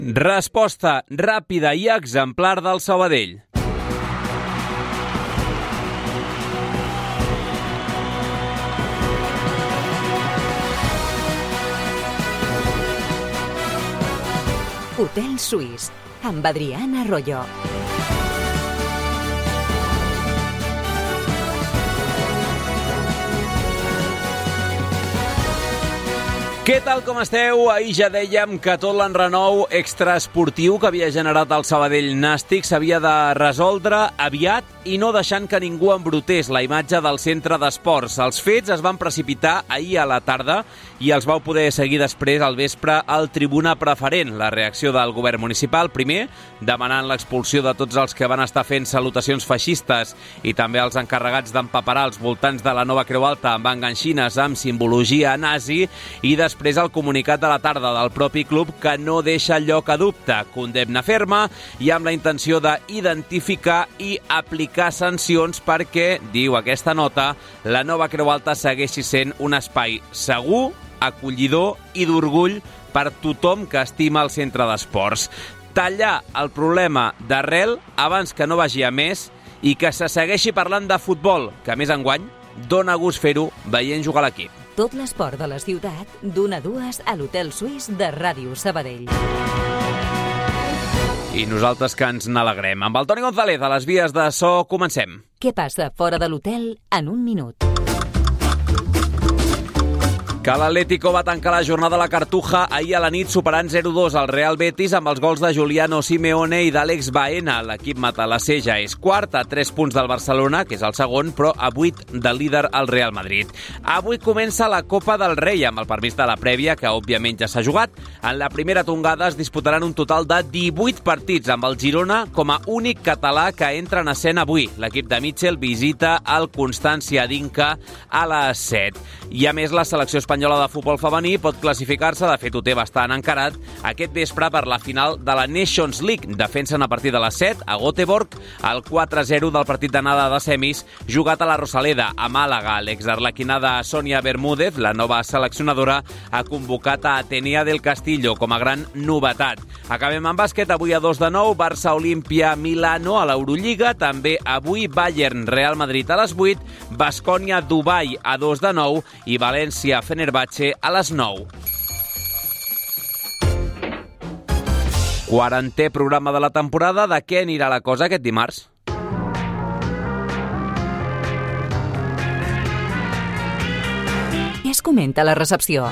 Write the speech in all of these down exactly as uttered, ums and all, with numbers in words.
Resposta ràpida i exemplar del Sabadell. Hotel Suís, amb Adriana Arroyo. Què tal, com esteu? Ahir ja dèiem que tot l'enrenou extraesportiu que havia generat el Sabadell Nàstic s'havia de resoldre aviat i no deixant que ningú embrutés la imatge del centre d'esports. Els fets es van precipitar ahir a la tarda i els vau poder seguir després al vespre al Tribuna Preferent. La reacció del govern municipal, primer, demanant l'expulsió de tots els que van estar fent salutacions feixistes i també els encarregats d'empaperar els voltants de la nova Creu Alta amb enganxines amb simbologia nazi, i després el comunicat de la tarda del propi club que no deixa lloc a dubte. Condemna ferma i amb la intenció d'identificar i aplicar sancions perquè, diu aquesta nota, la nova Creu Alta segueixi sent un espai segur, acollidor i d'orgull per tothom que estima el centre d'esports. Tallar el problema d'arrel abans que no vagi a més i que se segueixi parlant de futbol, que a més enguany dona gust fer-ho veient jugar l'equip. Tot l'esport de la ciutat, d'una a dues a l'Hotel Suís de Ràdio Sabadell. I nosaltres que ens n'alegrem. Amb el Toni González a les vies de so, comencem. Què passa fora de l'hotel en un minut? Que l'Atlético va tancar la jornada a la Cartuja ahir a la nit superant zero dos al Real Betis amb els gols de Giuliano Simeone i d'Àlex Baena. L'equip matalasser ja és quart, a tres punts del Barcelona, que és el segon, però a vuit del líder al Real Madrid. Avui comença la Copa del Rei, amb el permís de la prèvia, que òbviament ja s'ha jugat. En la primera tongada es disputaran un total de divuit partits, amb el Girona com a únic català que entra en escena avui. L'equip de Mitchell visita el Constància d'Inca a les set. I a més, la selecció espanyola de futbol femení pot classificar-se, de fet ho té bastant encarat, aquest vespre per la final de la Nations League. Defensen a partir de les set a Göteborg el quatre zero del partit d'anada de semis jugat a la Rosaleda, a Màlaga. L'exarlequinada Sonia Bermúdez, la nova seleccionadora, ha convocat a Atenea del Castillo com a gran novetat. Acabem amb bàsquet, avui a dos de nou, Barça Olímpia Milano a l'Eurolliga, també avui Bayern Real Madrid a les vuit, Baskonia Dubai a dos de nou i València Fenerbahçe a les nou. quarantè programa de la temporada. De què anirà la cosa aquest dimarts? Què es comenta a la recepció?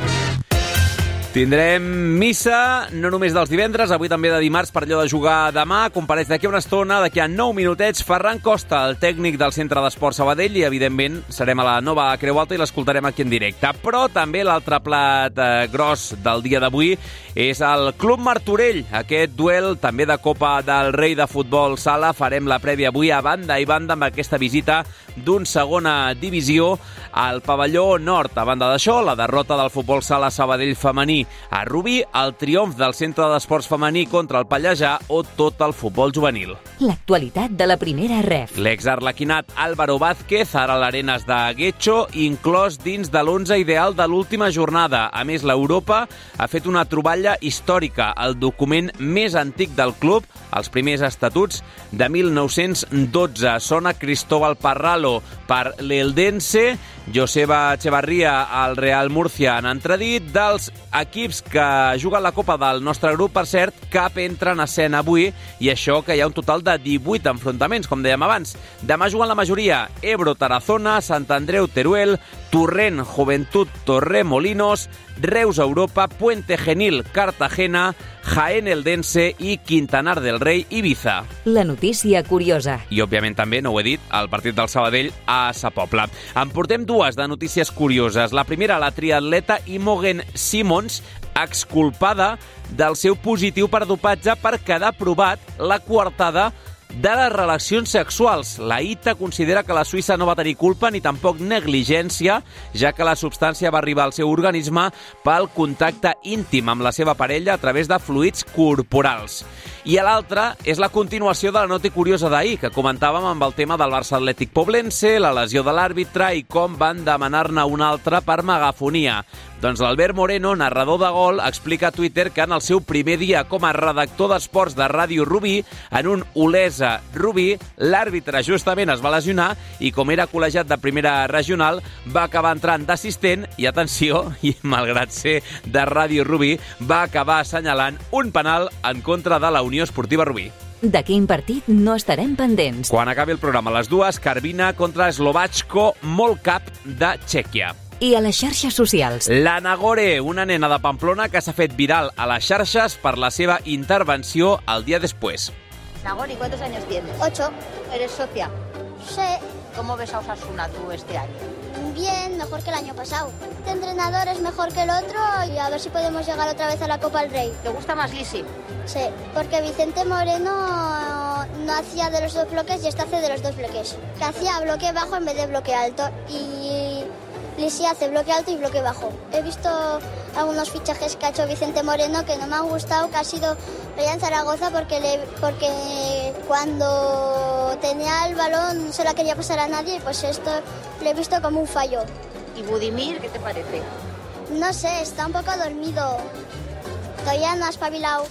Tindrem missa, no només dels divendres, avui també de dimarts per allò de jugar demà. Compareix d'aquí a una estona, d'aquí a nou minutets, Ferran Costa, el tècnic del Centre d'Esport Sabadell, i evidentment serem a la nova Creu Alta i l'escoltarem aquí en directe. Però també l'altre plat eh, gros del dia d'avui és el Club Martorell. Aquest duel també de Copa del Rei de Futbol Sala. Farem la prèvia avui a banda i banda amb aquesta visita d'un segona divisió al pavelló nord. A banda d'això, la derrota del Futbol Sala Sabadell femení a Rubí, el triomf del Centre d'Esports femení contra el Pallejà o tot el futbol juvenil. L'actualitat de la primera ref. L'exarlequinat Álvaro Vázquez, ara a l'Arenas de Guecho, inclòs dins de l'onze ideal de l'última jornada. A més, l'Europa ha fet una troballa històrica, el document més antic del club, els primers estatuts de mil nou-cents dotze. Sona Cristóbal Parralo per l'Eldense, Joseba Echevarría al Real Murcia en entredit. Dels equips que juguen la Copa del nostre grup, per cert, cap entra en escena avui, i això que hi ha un total de divuit enfrontaments, com dèiem abans. Demà juguen la majoria: Ebro Tarazona, Sant Andreu Teruel, Torrent Juventud Torremolinos, Reus Europa, Puente Genil Cartagena, Jaén Eldense i Quintanar del Rei Ibiza. La notícia curiosa. I, òbviament, també, no ho he dit, el partit del Sabadell a Sa Pobla. En portem dues de notícies curioses. La primera, la triatleta Imogen Simons, exculpada del seu positiu per dopatge per quedar provat la coartada de les relacions sexuals. La I T A considera que la suïssa no va tenir culpa ni tampoc negligència, ja que la substància va arribar al seu organisme pel contacte íntim amb la seva parella a través de fluids corporals. I l'altra és la continuació de la nota curiosa d'ahir, que comentàvem amb el tema del Barça Atlètic Poblense, la lesió de l'àrbitre i com van demanar-ne una altra per megafonia. Doncs l'Albert Moreno, narrador de Gol, explica a Twitter que en el seu primer dia com a redactor d'esports de Ràdio Rubí, en un Olesa Rubí, l'àrbitre justament es va lesionar i com era col·legiat de primera regional, va acabar entrant d'assistent i, atenció, i malgrat ser de Ràdio Rubí, va acabar assenyalant un penal en contra de la Unió Esportiva Rubí. De quin partit no estarem pendents? Quan acabi el programa a les dues, Carvina contra Slovacko Molcap de Txèquia. I a les xarxes socials. La Nagore, una nena de Pamplona que s'ha fet viral a les xarxes per la seva intervenció el dia després. Nagore, ¿cuántos años tienes? Ocho. ¿Eres socia? Sí. ¿Cómo ves a Osasuna tú este año? Bien, mejor que el año pasado. Este entrenador es mejor que el otro y a ver si podemos llegar otra vez a la Copa del Rey. ¿Te gusta más Lisi? Sí, porque Vicente Moreno no hacía de los dos bloques y este hace de los dos bloques. Que hacía bloque bajo en vez de bloque alto y Lisi hace bloque alto y bloque bajo. He visto algunos fichajes que ha hecho Vicente Moreno que no me han gustado, que ha sido Ryan Zaragoza porque, le, porque cuando tenía el balón no se la quería pasar a nadie y pues esto lo he visto como un fallo. ¿Y Budimir, qué te parece? No sé, está un poco dormido. Todavía no ha espabilado.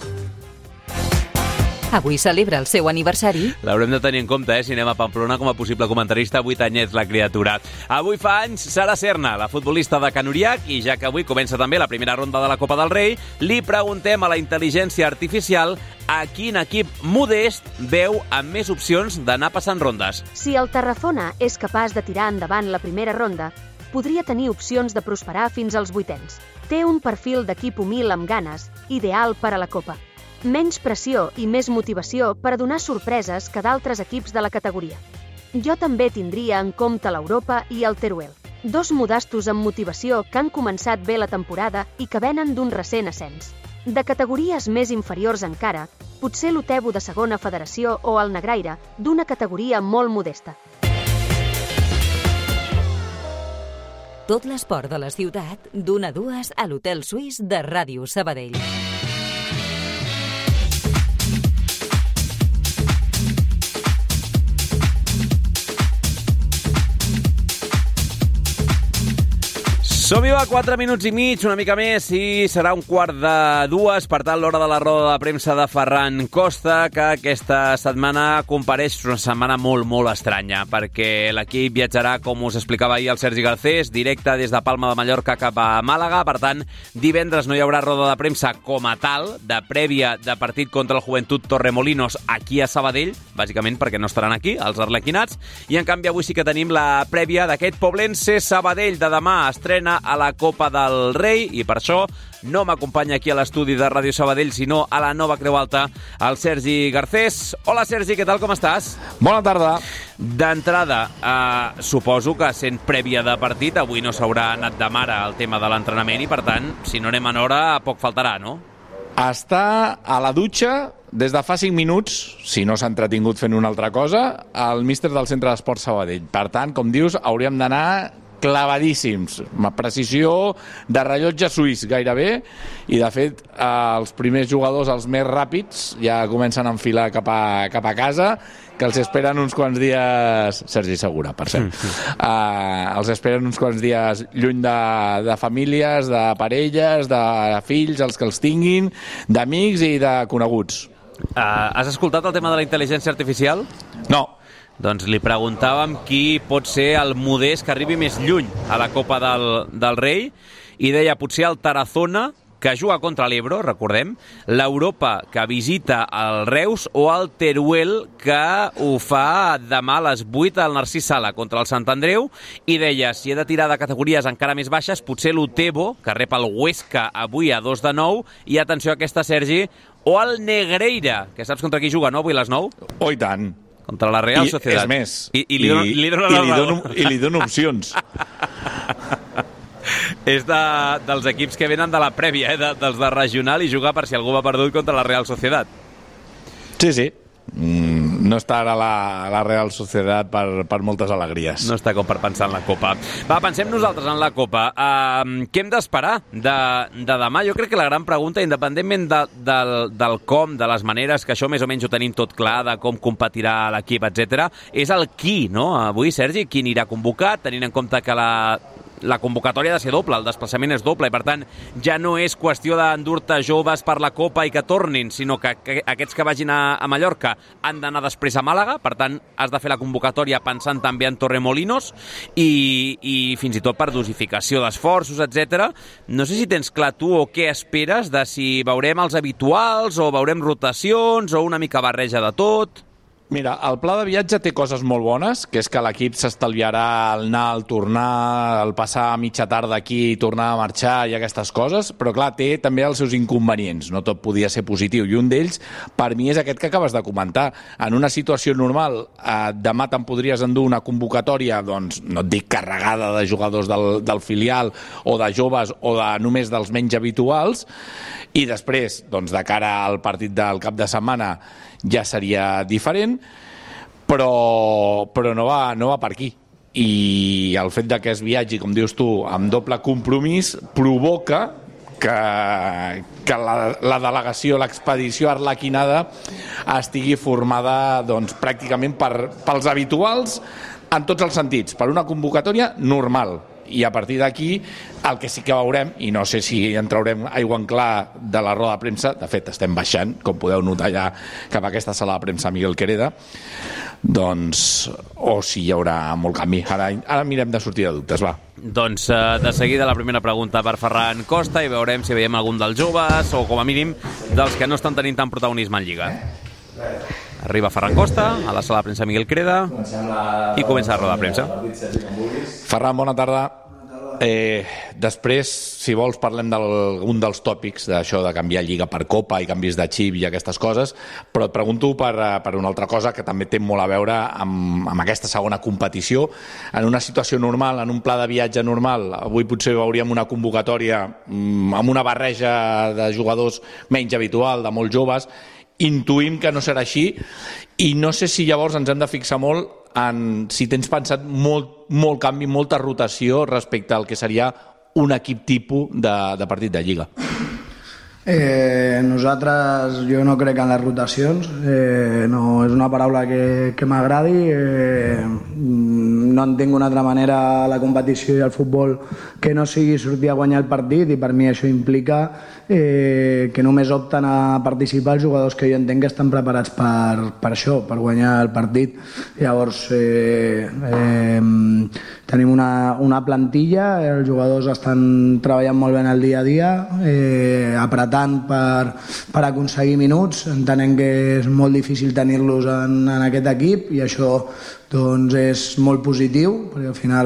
Avui celebra el seu aniversari. L'haurem de tenir en compte, eh, si anem a Pamplona com a possible comentarista, vuit anyets la criatura. Avui fa anys Sara Serna, la futbolista de Can Uriac, i ja que avui comença també la primera ronda de la Copa del Rei, li preguntem a la intel·ligència artificial a quin equip modest veu amb més opcions d'anar passant rondes. Si el Tarrafona és capaç de tirar endavant la primera ronda, podria tenir opcions de prosperar fins als vuitens. Té un perfil d'equip humil amb ganes, ideal per a la Copa. Menys pressió i més motivació per a donar sorpreses que d'altres equips de la categoria. Jo també tindria en compte l'Europa i el Teruel, dos modestos amb motivació que han començat bé la temporada i que venen d'un recent ascens. De categories més inferiors encara, potser l'Otebo de segona federació o el Negraire, d'una categoria molt modesta. Tot l'esport de la ciutat, d'una a dues a l'Hotel Suís de Ràdio Sabadell. Som-hi a quatre minuts i mig, una mica més, i serà un quart de dues, per tant, l'hora de la roda de premsa de Ferran Costa, que aquesta setmana compareix una setmana molt, molt estranya, perquè l'equip viatjarà, com us explicava ahir el Sergi Garcés, directe des de Palma de Mallorca cap a Màlaga. Per tant, divendres no hi haurà roda de premsa com a tal, de prèvia de partit contra el Joventut Torremolinos aquí a Sabadell, bàsicament perquè no estaran aquí, els arlequinats, i en canvi avui sí que tenim la prèvia d'aquest Poblense Sabadell de demà, estrena a la Copa del Rei, i per això no m'acompanya aquí a l'estudi de Ràdio Sabadell, sinó a la Nova Creu Alta, el Sergi Garcés. Hola, Sergi, què tal, com estàs? Bona tarda. D'entrada, eh, suposo que sent prèvia de partit, avui no s'haurà anat de mare el tema de l'entrenament i, per tant, si no anem en hora, poc faltarà, no? Està a la dutxa des de fa cinc minuts, si no s'ha entretingut fent una altra cosa, el míster del Centre d'Esport Sabadell. Per tant, com dius, hauríem d'anar clavadíssims, amb precisió de rellotge suís gairebé, i de fet els primers jugadors, els més ràpids, ja comencen a enfilar cap a, cap a casa, que els esperen uns quants dies, Sergi Segura, per cert, uh, els esperen uns quants dies lluny de, de famílies, de parelles, de fills, els que els tinguin, d'amics i de coneguts. Uh, has escoltat el tema de la intel·ligència artificial? No. Doncs li preguntàvem qui pot ser el modest que arribi més lluny a la Copa del, del Rei, i deia potser el Tarazona, que juga contra l'Ebro, recordem, l'Europa, que visita el Reus, o el Teruel, que ho fa demà a les vuit al Narcís Sala contra el Sant Andreu, i deia, si he de tirar de categories encara més baixes, potser l'Otebo, que rep el Huesca avui a dos de nou, i atenció a aquesta, Sergi, o el Negreira, que saps contra qui juga, no, avui a les nou? Oh, i tant. Contra la Real I, Sociedad. És més. I, i, li, I, li, dona i, la li, raó. dono, I li dono opcions. És de, dels equips que venen de la prèvia, eh, de, dels de regional, i jugar per si algú va perdut contra la Real Sociedad. Sí, sí. Mm, no està ara la, la Real Sociedad per, per moltes alegries. No està com per pensar en la Copa. Va, pensem nosaltres en la Copa. Uh, què hem d'esperar de, de demà? Jo crec que la gran pregunta, independentment de, del, del com, de les maneres, que això més o menys ho tenim tot clar, de com competirà l'equip, etcètera, és el qui, no? Avui, Sergi, qui anirà convocat, tenint en compte que la la convocatòria ha de ser doble, el desplaçament és doble, i per tant ja no és qüestió d'endur-te joves per la Copa i que tornin, sinó que, que aquests que vagin a, a Mallorca han d'anar després a Màlaga, per tant has de fer la convocatòria pensant també en Torremolinos i, i fins i tot per dosificació d'esforços, etcètera. No sé si tens clar tu o què esperes de si veurem els habituals o veurem rotacions o una mica barreja de tot. Mira, el pla de viatge té coses molt bones, que és que l'equip s'estalviarà el anar, el tornar, el passar a mitja tarda aquí i tornar a marxar i aquestes coses, però clar, té també els seus inconvenients, no tot podia ser positiu, i un d'ells per mi és aquest que acabes de comentar. En una situació normal, eh, demà te'n podries endur una convocatòria, doncs no et dic carregada de jugadors del, del filial o de joves o de només dels menys habituals, i després, doncs, de cara al partit del cap de setmana ja seria diferent, però, però no, va, no va per aquí. I el fet de que es viatgi, com dius tu, amb doble compromís, provoca que, que la, la delegació, l'expedició arlequinada estigui formada doncs, pràcticament per, pels habituals en tots els sentits, per una convocatòria normal. I a partir d'aquí el que sí que veurem, i no sé si en traurem aigua en clar de la roda de premsa, de fet estem baixant, com podeu notar ja cap a aquesta sala de premsa Miguel Quereda, doncs o si hi haurà molt canvi. Ara, ara mirem de sortir de dubtes, va. Doncs eh, de seguida la primera pregunta per Ferran Costa i veurem si veiem algun dels joves o com a mínim dels que no estan tenint tant protagonisme en Lliga. Arriba Ferran Costa a la sala de premsa Miguel Creda i comença la roda de premsa. Ferran, bona tarda. Eh, després, si vols, parlem d'algun dels tòpics d'això de canviar lliga per Copa i canvis de xip i aquestes coses, però et pregunto per, per una altra cosa que també té molt a veure amb, amb aquesta segona competició. En una situació normal, en un pla de viatge normal, avui potser veuríem una convocatòria amb una barreja de jugadors menys habitual, de molt joves. Intuïm que no serà així i no sé si llavors ens hem de fixar molt en si tens pensat molt, molt canvi, molta rotació respecte al que seria un equip tipus de, de partit de Lliga. Eh, nosaltres, jo no crec en les rotacions, eh, no és una paraula que, que m'agradi, eh, no entenc una altra manera la competició i el futbol que no sigui sortir a guanyar el partit, i per mi això implica eh, que només opten a participar els jugadors que jo entenc que estan preparats per, per això, per guanyar el partit. Llavors eh, eh, tenim una, una plantilla, els jugadors estan treballant molt bé en el dia a dia, eh, apretant per, per aconseguir minuts. Entenem que és molt difícil tenir-los en, en aquest equip i això doncs és molt positiu, perquè al final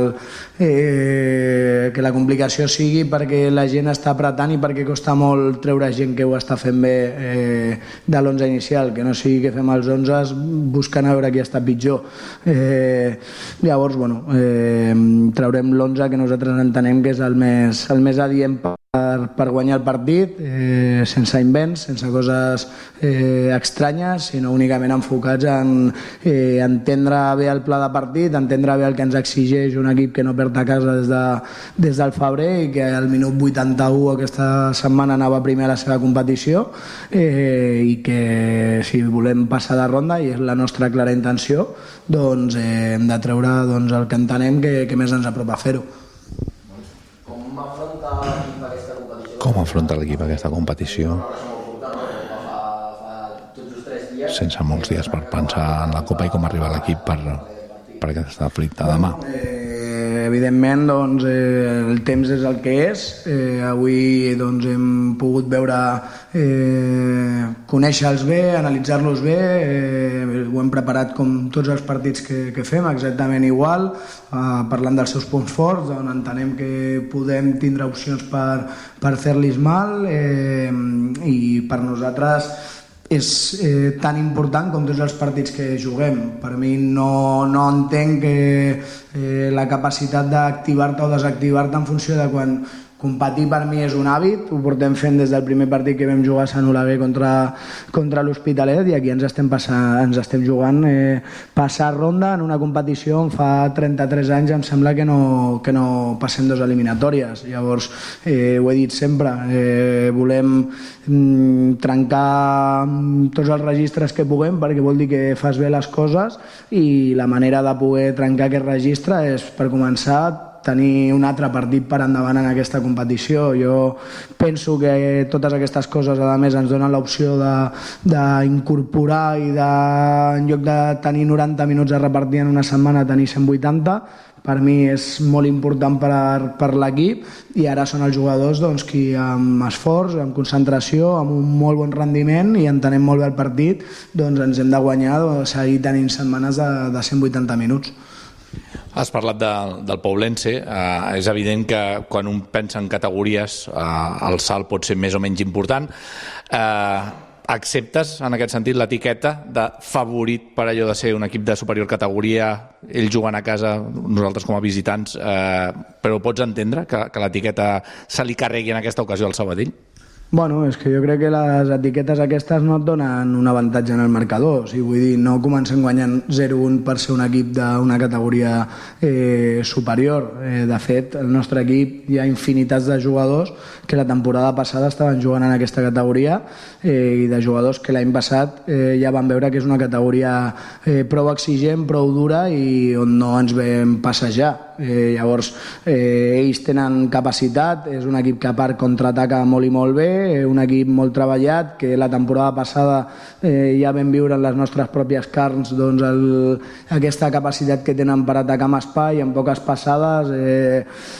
eh, que la complicació sigui perquè la gent està apretant i perquè costa molt treure gent que ho està fent bé eh, de l'onze inicial, que no sigui que fem els onze buscant a veure qui està pitjor. Eh, llavors, bueno, eh, traurem l'onze que nosaltres entenem que és el més, el més adient per, per guanyar el partit, eh, sense invents, sense coses eh, estranyes, sinó únicament enfocats en eh, entendre bé el pla de partit, entendre bé el que ens exigeix un equip que no perd a casa des, de, des del febrer i que al minut vuitanta-u aquesta setmana anava primer a la seva competició, eh, i que si volem passar de ronda, i és la nostra clara intenció, doncs eh, hem de treure doncs, el que entenem que, que més ens apropa a fer-ho. Com afronta l'equip aquesta competició? Com afronta l'equip aquesta competició? Sense molts dies per pensar en la Copa i com arriba l'equip per, per aquesta flicta demà. Eh, evidentment, doncs, eh, el temps és el que és. Eh, avui doncs, hem pogut veure, eh, conèixer-los bé, analitzar-los bé. Eh, ho hem preparat com tots els partits que, que fem, exactament igual. Eh, parlant dels seus punts forts, doncs, entenem que podem tindre opcions per, per fer-los mal, eh, i per nosaltres és eh, tan important com tots els partits que juguem. Per mi no, no entenc que eh, la capacitat d'activar-te o desactivar-te en funció de quan competir per mi és un hàbit, ho portem fent des del primer partit que vam jugar a Sant Oleguer contra, contra l'Hospitalet, i aquí ens estem, passant, ens estem jugant eh, passar ronda en una competició on fa trenta-tres anys em sembla que no, que no passem dos eliminatòries. Llavors, eh, ho he dit sempre, eh, volem mm, trencar tots els registres que puguem, perquè vol dir que fas bé les coses, i la manera de poder trencar aquest registre és, per començar, tenir un altre partit per endavant en aquesta competició. Jo penso que totes aquestes coses a més ens donen l'opció d'incorporar i de, en lloc de tenir noranta minuts a repartir en una setmana, tenir cent vuitanta. Per mi és molt important per, per l'equip, i ara són els jugadors doncs, qui amb esforç, amb concentració, amb un molt bon rendiment i entenem molt bé el partit, doncs ens hem de guanyar, doncs, seguir tenint setmanes de, de cent vuitanta minuts. Has parlat de, del Poblense. Eh, és evident que quan un pensa en categories eh, el salt pot ser més o menys important. Eh, acceptes en aquest sentit l'etiqueta de favorit per allò de ser un equip de superior categoria, ells jugant a casa, nosaltres com a visitants, eh, però pots entendre que, que l'etiqueta se li carregui en aquesta ocasió al Sabadell? Bueno, és que jo crec que les etiquetes aquestes no et donen un avantatge en el marcador. O sigui, vull dir, no comencem guanyant zero un per ser un equip d'una categoria eh, superior. Eh, de fet, el nostre equip hi ha infinitats de jugadors que la temporada passada estaven jugant en aquesta categoria eh, i de jugadors que l'any passat eh, ja van veure que és una categoria eh, prou exigent, prou dura i on no ens vam passejar. Eh, llavors, eh, ells tenen capacitat, és un equip que a part contraataca molt i molt bé, un equip molt treballat, que la temporada passada eh, ja vam viure en les nostres pròpies carns doncs, el, aquesta capacitat que tenen per atacar amb espai, amb poques passades, eh,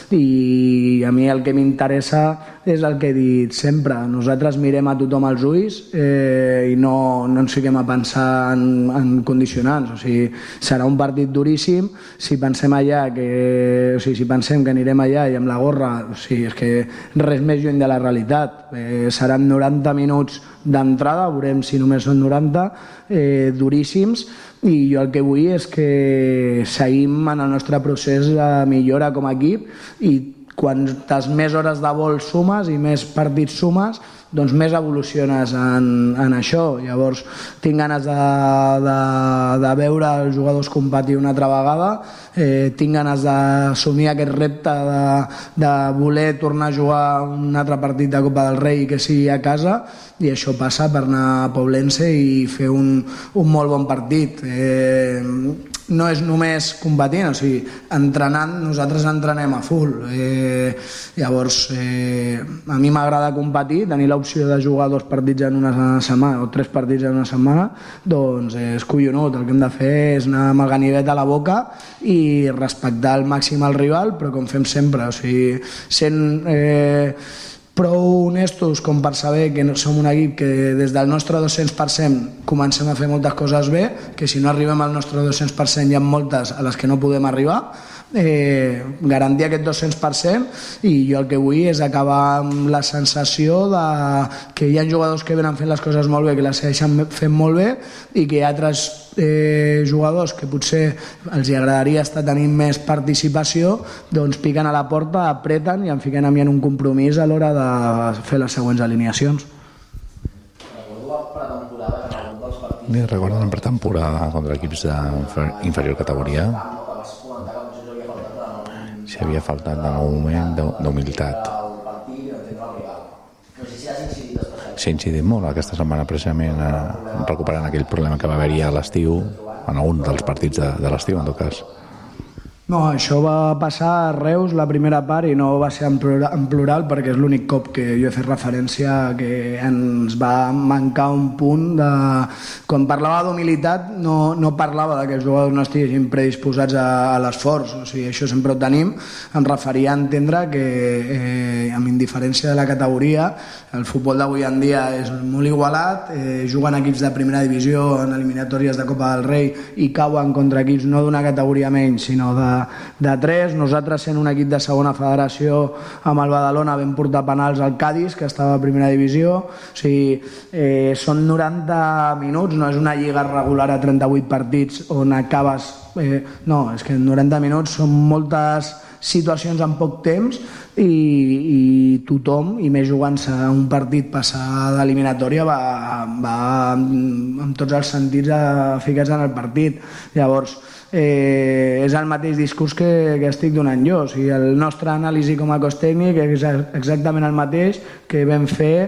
i a mi el que m'interessa és el que he dit sempre. Nosaltres mirem a tothom als ulls eh, i no, no ens fiquem a pensar en, en condicionants. O sigui, serà un partit duríssim. Si pensem allà que, o sigui, si pensem que anirem allà i amb la gorra, o sigui, és que res més lluny de la realitat. Eh, seran noranta minuts d'entrada, veurem si només són noranta, eh, duríssims, i jo el que vull és que seguim en el nostre procés de millora com a equip, i quantes més hores de vol sumes i més partits sumes, doncs més evoluciones en, en això. Llavors tinc ganes de, de, de veure els jugadors competir una altra vegada, eh, tinc ganes d'assumir aquest repte de, de voler tornar a jugar un altre partit de Copa del Rei que sigui a casa, i això passa per anar a Poblense i fer un, un molt bon partit. Eh, no és només competint, o sigui, entrenant, nosaltres entrenem a full. Eh, llavors, eh, a mi m'agrada competir, tenir l'opció de jugar dos partits en una setmana o tres partits en una setmana, doncs eh, és collonut. El que hem de fer és anar amb el ganivet a la boca i respectar al màxim el rival, però com fem sempre, o sigui, sent eh, prou honestos com per saber que som un equip que des del nostre dos-cents per cent comencem a fer moltes coses bé, que si no arribem al nostre dos-cents per cent hi ha moltes a les que no podem arribar, eh, garantir aquest dos-cents per cent, i jo el que vull és acabar amb la sensació de que hi ha jugadors que venen fent les coses molt bé, que les segueixen fent molt bé, i que hi ha altres eh, jugadors que potser els agradaria estar tenint més participació, doncs piquen a la porta, apreten i en fiquen a mi en un compromís a l'hora de fer les següents alineacions. Ni recordo en pretemporada contra equips d'inferior categoria si havia faltat en algun moment d'humilitat. S'ha incidit molt aquesta setmana precisament recuperant aquell problema que va haver-hi a l'estiu, en algun dels partits de, de l'estiu en tot cas. No, això va passar a Reus la primera part i no va ser en plural, en plural perquè és l'únic cop que jo he fet referència que ens va mancar un punt de... Quan parlava d'humilitat no, no parlava de que els jugadors no estiguin predisposats a, a l'esforç, o sigui, això sempre ho tenim. Em referia a entendre que eh, amb indiferència de la categoria el futbol d'avui en dia és molt igualat, eh, juguen equips de primera divisió en eliminatòries de Copa del Rei i cauen contra equips no d'una categoria menys sinó de de tres. Nosaltres, sent un equip de segona federació amb el Badalona, vam portar penals al Cádiz, que estava a primera divisió. O sigui, eh, són noranta minuts, no és una lliga regular a trenta-vuit partits on acabes... Eh, no, és que noranta minuts són moltes situacions en poc temps i, i tothom, i més jugant-se un partit passar d'eliminatòria, va, va amb tots els sentits ficats en el partit. Llavors, eh, és el mateix discurs que, que estic donant jo. O sigui, el nostre anàlisi com a cos tècnic és exactament el mateix que vam fer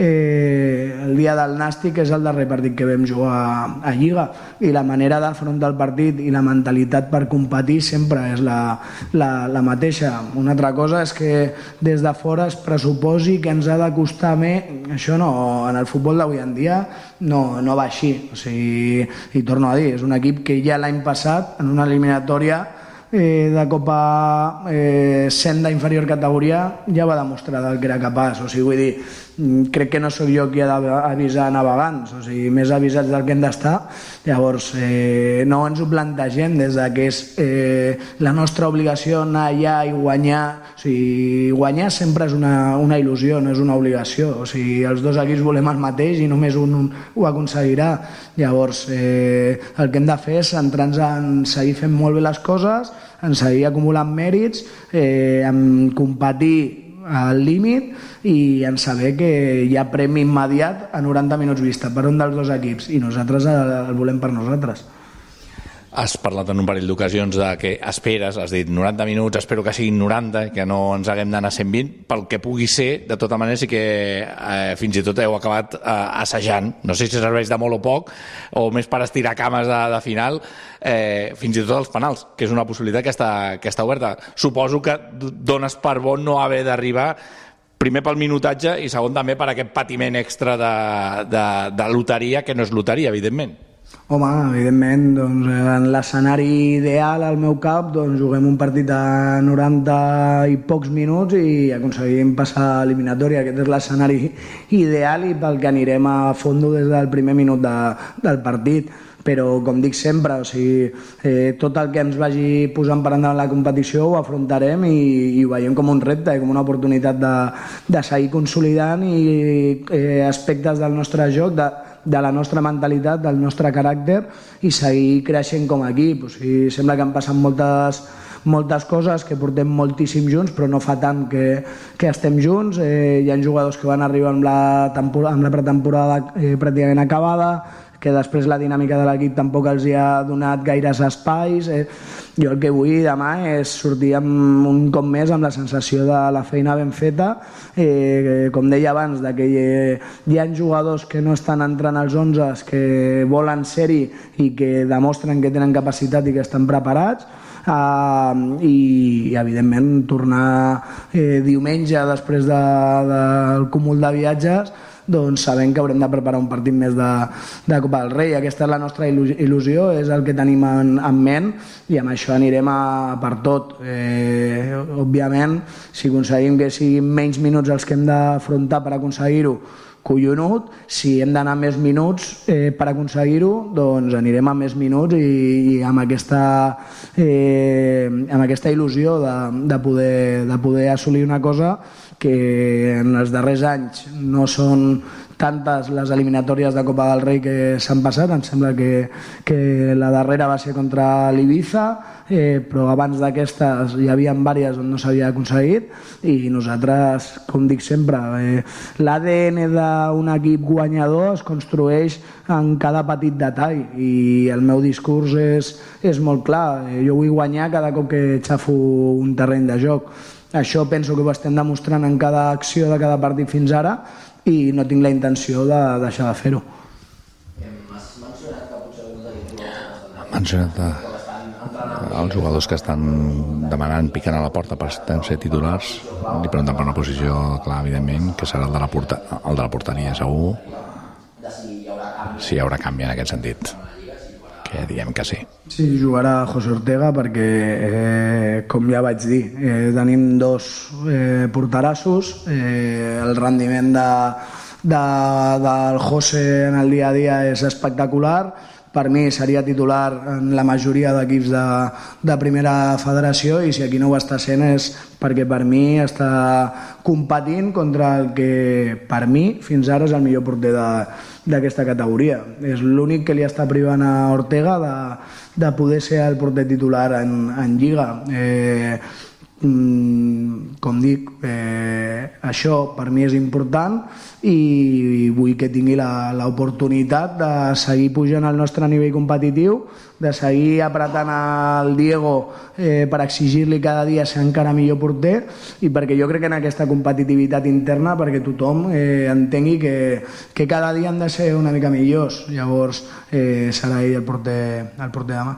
eh, el dia del Nàstic, que és el darrer partit que vam jugar a, a Lliga, i la manera d'afrontar el partit i la mentalitat per competir sempre és la, la, la mateixa. Una altra cosa és que des de fora es pressuposi que ens ha de costar més. Això no, en el futbol d'avui en dia no, no va així. O sigui, i torno a dir, és un equip que ja l'any passat en una eliminatòria eh, de Copa eh, sent d'inferior categoria ja va demostrar del que era capaç. O sigui, vull dir, crec que no sóc jo qui ha d'avisar navegants, o sigui, més avisats del que hem d'estar. Llavors eh, no ens ho plantegem des de que és eh, la nostra obligació anar allà i guanyar. O sigui, guanyar sempre és una, una il·lusió, no és una obligació. O sigui, els dos equips volem el mateix i només un, un ho aconseguirà. Llavors eh, el que hem de fer és centrar-nos en seguir fent molt bé les coses, en seguir acumulant mèrits, eh, en competir al límit i en saber que hi ha premi immediat a noranta minuts vista per un dels dos equips i nosaltres el, el volem per nosaltres. Has parlat en un parell d'ocasions de que esperes, has dit noranta minuts, espero que siguin noranta, que no ens haguem d'anar a cent vint, pel que pugui ser, de tota manera sí que eh, fins i tot heu acabat eh, assajant, no sé si serveix de molt o poc, o més per estirar cames de, de final, eh, fins i tot els penals, que és una possibilitat que està, que està oberta. Suposo que dones per bon no haver d'arribar primer pel minutatge i segon també per aquest patiment extra de, de, de loteria, que no és loteria, evidentment. Home, evidentment, doncs, en l'escenari ideal al meu cap doncs, juguem un partit a noranta i pocs minuts i aconseguim passar a eliminatòria. Aquest és l'escenari ideal i pel que anirem a fondo des del primer minut de, del partit. Però, com dic sempre, o sigui, eh, tot el que ens vagi posant per endavant la competició ho afrontarem i, i ho veiem com un repte, com una oportunitat de, de seguir consolidant i eh, aspectes del nostre joc, de, de la nostra mentalitat, del nostre caràcter i seguir creixent com a equip. O sigui, sembla que han passat moltes, moltes coses, que portem moltíssim junts, però no fa tant que, que estem junts. Eh, hi ha jugadors que van arribar amb la, amb la pretemporada eh, pràcticament acabada, que després la dinàmica de l'equip tampoc els hi ha donat gaires espais. Eh, jo el que vull demà és sortir amb, un cop més amb la sensació de la feina ben feta. Eh, com deia abans, de que hi, hi ha jugadors que no estan entrant als onze, que volen ser-hi i que demostren que tenen capacitat i que estan preparats. Uh, i, i evidentment tornar eh, diumenge després de, del cúmul de viatges doncs sabent que haurem de preparar un partit més de, de Copa del Rei. Aquesta és la nostra il·lusió, és el que tenim en, en ment i amb això anirem a per tot. Eh, òbviament, si aconseguim que siguin menys minuts els que hem d'afrontar per aconseguir-ho, collonut. Si hem d'anar més minuts eh, per aconseguir-ho, doncs anirem a més minuts i, i amb, aquesta, eh, amb aquesta il·lusió de, de, poder, de poder assolir una cosa que en els darrers anys no són tantes les eliminatòries de Copa del Rei que s'han passat. Em sembla que, que la darrera va ser contra l'Ibiza, eh, però abans d'aquestes hi havia diverses on no s'havia aconseguit i nosaltres, com dic sempre, eh, l'A D N d'un equip guanyador es construeix en cada petit detall i el meu discurs és, és molt clar. Jo vull guanyar cada cop que xafo un terreny de joc. Això penso que ho estem demostrant en cada acció de cada partit fins ara i no tinc la intenció de deixar de fer-ho. Has mencionat que potser algun d'aquests jugadors ha mencionat els jugadors que estan demanant, picant a la porta per ser titulars, li pregunten per una posició, clar, evidentment, que serà el de la, porta, el de la porteria, segur. Si hi haurà canvi en aquest sentit, que diem que sí. Sí, jugarà José Ortega perquè, eh, com ja vaig dir, eh, tenim dos eh, porterassos. Eh, el rendiment de, de, del José en el dia a dia és espectacular. Per mi seria titular en la majoria d'equips de, de primera federació i si aquí no ho està sent és perquè per mi està competint contra el que per mi fins ara és el millor porter d'aquesta categoria. És l'únic que li està privant a Ortega de, de poder ser el porter titular en, en Lliga. Eh, mm, com dic, eh, això per mi és important i vull que tingui l'oportunitat de seguir pujant al nostre nivell competitiu, de seguir apretant el Diego eh, per exigir-li cada dia ser encara millor porter, i perquè jo crec que en aquesta competitivitat interna perquè tothom eh, entengui que, que cada dia han de ser una mica millors. Llavors eh, serà ell el porter, el porter demà.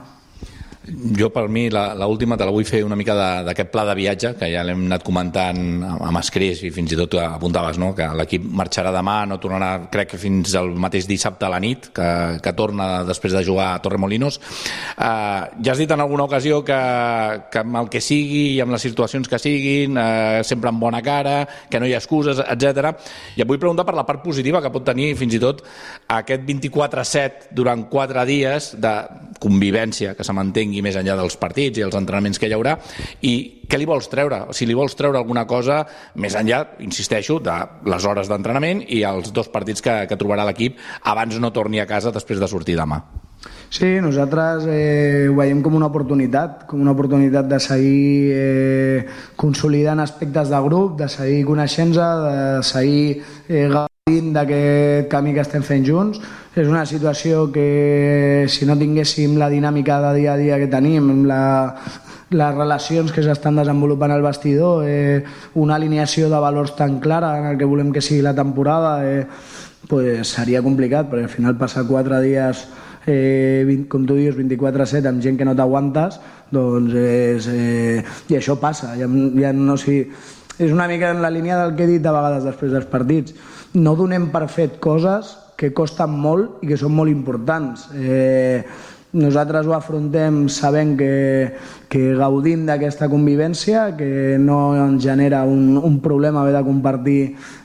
Jo, per mi, l'última te la vull fer una mica d'aquest pla de viatge, que ja l'hem anat comentant amb escrits i fins i tot apuntaves, no?, que l'equip marxarà demà, no tornarà, crec que fins al mateix dissabte a la nit, que, que torna després de jugar a Torremolinos. Uh, ja has dit en alguna ocasió que, que amb el que sigui i amb les situacions que siguin, uh, sempre amb bona cara, que no hi ha excuses, etcètera. I et vull preguntar per la part positiva que pot tenir fins i tot aquest vint-i-quatre set durant quatre dies de convivència, que se mantengui més enllà dels partits i els entrenaments que hi haurà, i què li vols treure? Si li vols treure alguna cosa més enllà, insisteixo, de les hores d'entrenament i els dos partits que, que trobarà l'equip abans no torni a casa després de sortir demà. Sí, nosaltres eh, ho veiem com una oportunitat, com una oportunitat de seguir eh, consolidant aspectes de grup, de seguir coneixent-se, de seguir eh, gaudint d'aquest camí que estem fent junts. És una situació que si no tinguéssim la dinàmica de dia a dia que tenim, la, les relacions que s'estan desenvolupant al vestidor, eh, una alineació de valors tan clara en el que volem que sigui la temporada, eh, pues seria complicat, perquè al final passar quatre dies, eh, vint, com tu dius, vint-i-quatre set amb gent que no t'aguantes, doncs és, eh, i això passa, ja, ja no sé, és una mica en la línia del que he dit a vegades després dels partits. No donem per fet coses que costen molt i que són molt importants. Eh, nosaltres ho afrontem sabent que, que gaudim d'aquesta convivència, que no ens genera un, un problema haver de compartir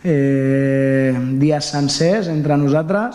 eh, dies sencers entre nosaltres,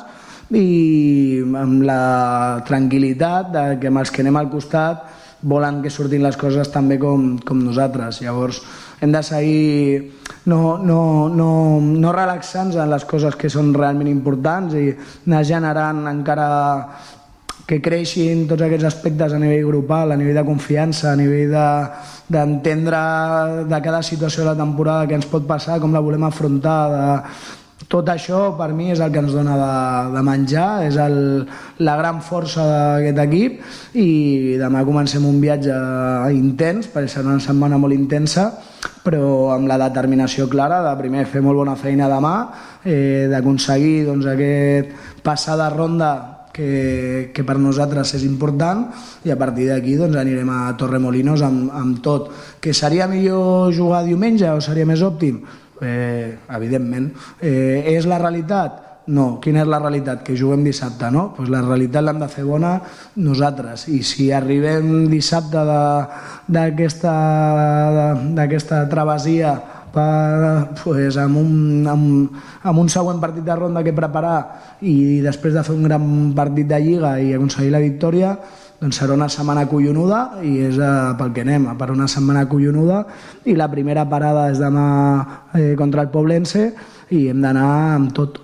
i amb la tranquil·litat de que amb els que anem al costat volen que surtin les coses tan bé com, com nosaltres. Llavors hem de seguir no, no, no, no relaxar-nos en les coses que són realment importants i anar generant encara que creixin tots aquests aspectes a nivell grupal, a nivell de confiança, a nivell d'entendre de, de cada situació de la temporada que ens pot passar, com la volem afrontar, de, tot això per mi és el que ens dona de, de menjar, és el, la gran força d'aquest equip, i demà comencem un viatge intens, perquè serà una setmana molt intensa, però amb la determinació clara de primer fer molt bona feina demà, eh, d'aconseguir doncs, aquest passar de ronda que, que per nosaltres és important, i a partir d'aquí doncs, anirem a Torremolinos amb, amb tot. Que seria millor jugar diumenge o seria més òptim? Eh, evidentment. Eh, és la realitat? No. Quina és la realitat? Que juguem dissabte, no? Pues la realitat l'hem de fer bona nosaltres, i si arribem dissabte d'aquesta d'aquesta travessia per, pues, amb, un, amb, amb un següent partit de ronda que preparar i després de fer un gran partit de Lliga i aconseguir la victòria, doncs serà una setmana collonuda, i és eh, pel que anem, per una setmana collonuda, i la primera parada és demà eh, contra el Poblense, i hem d'anar amb tot.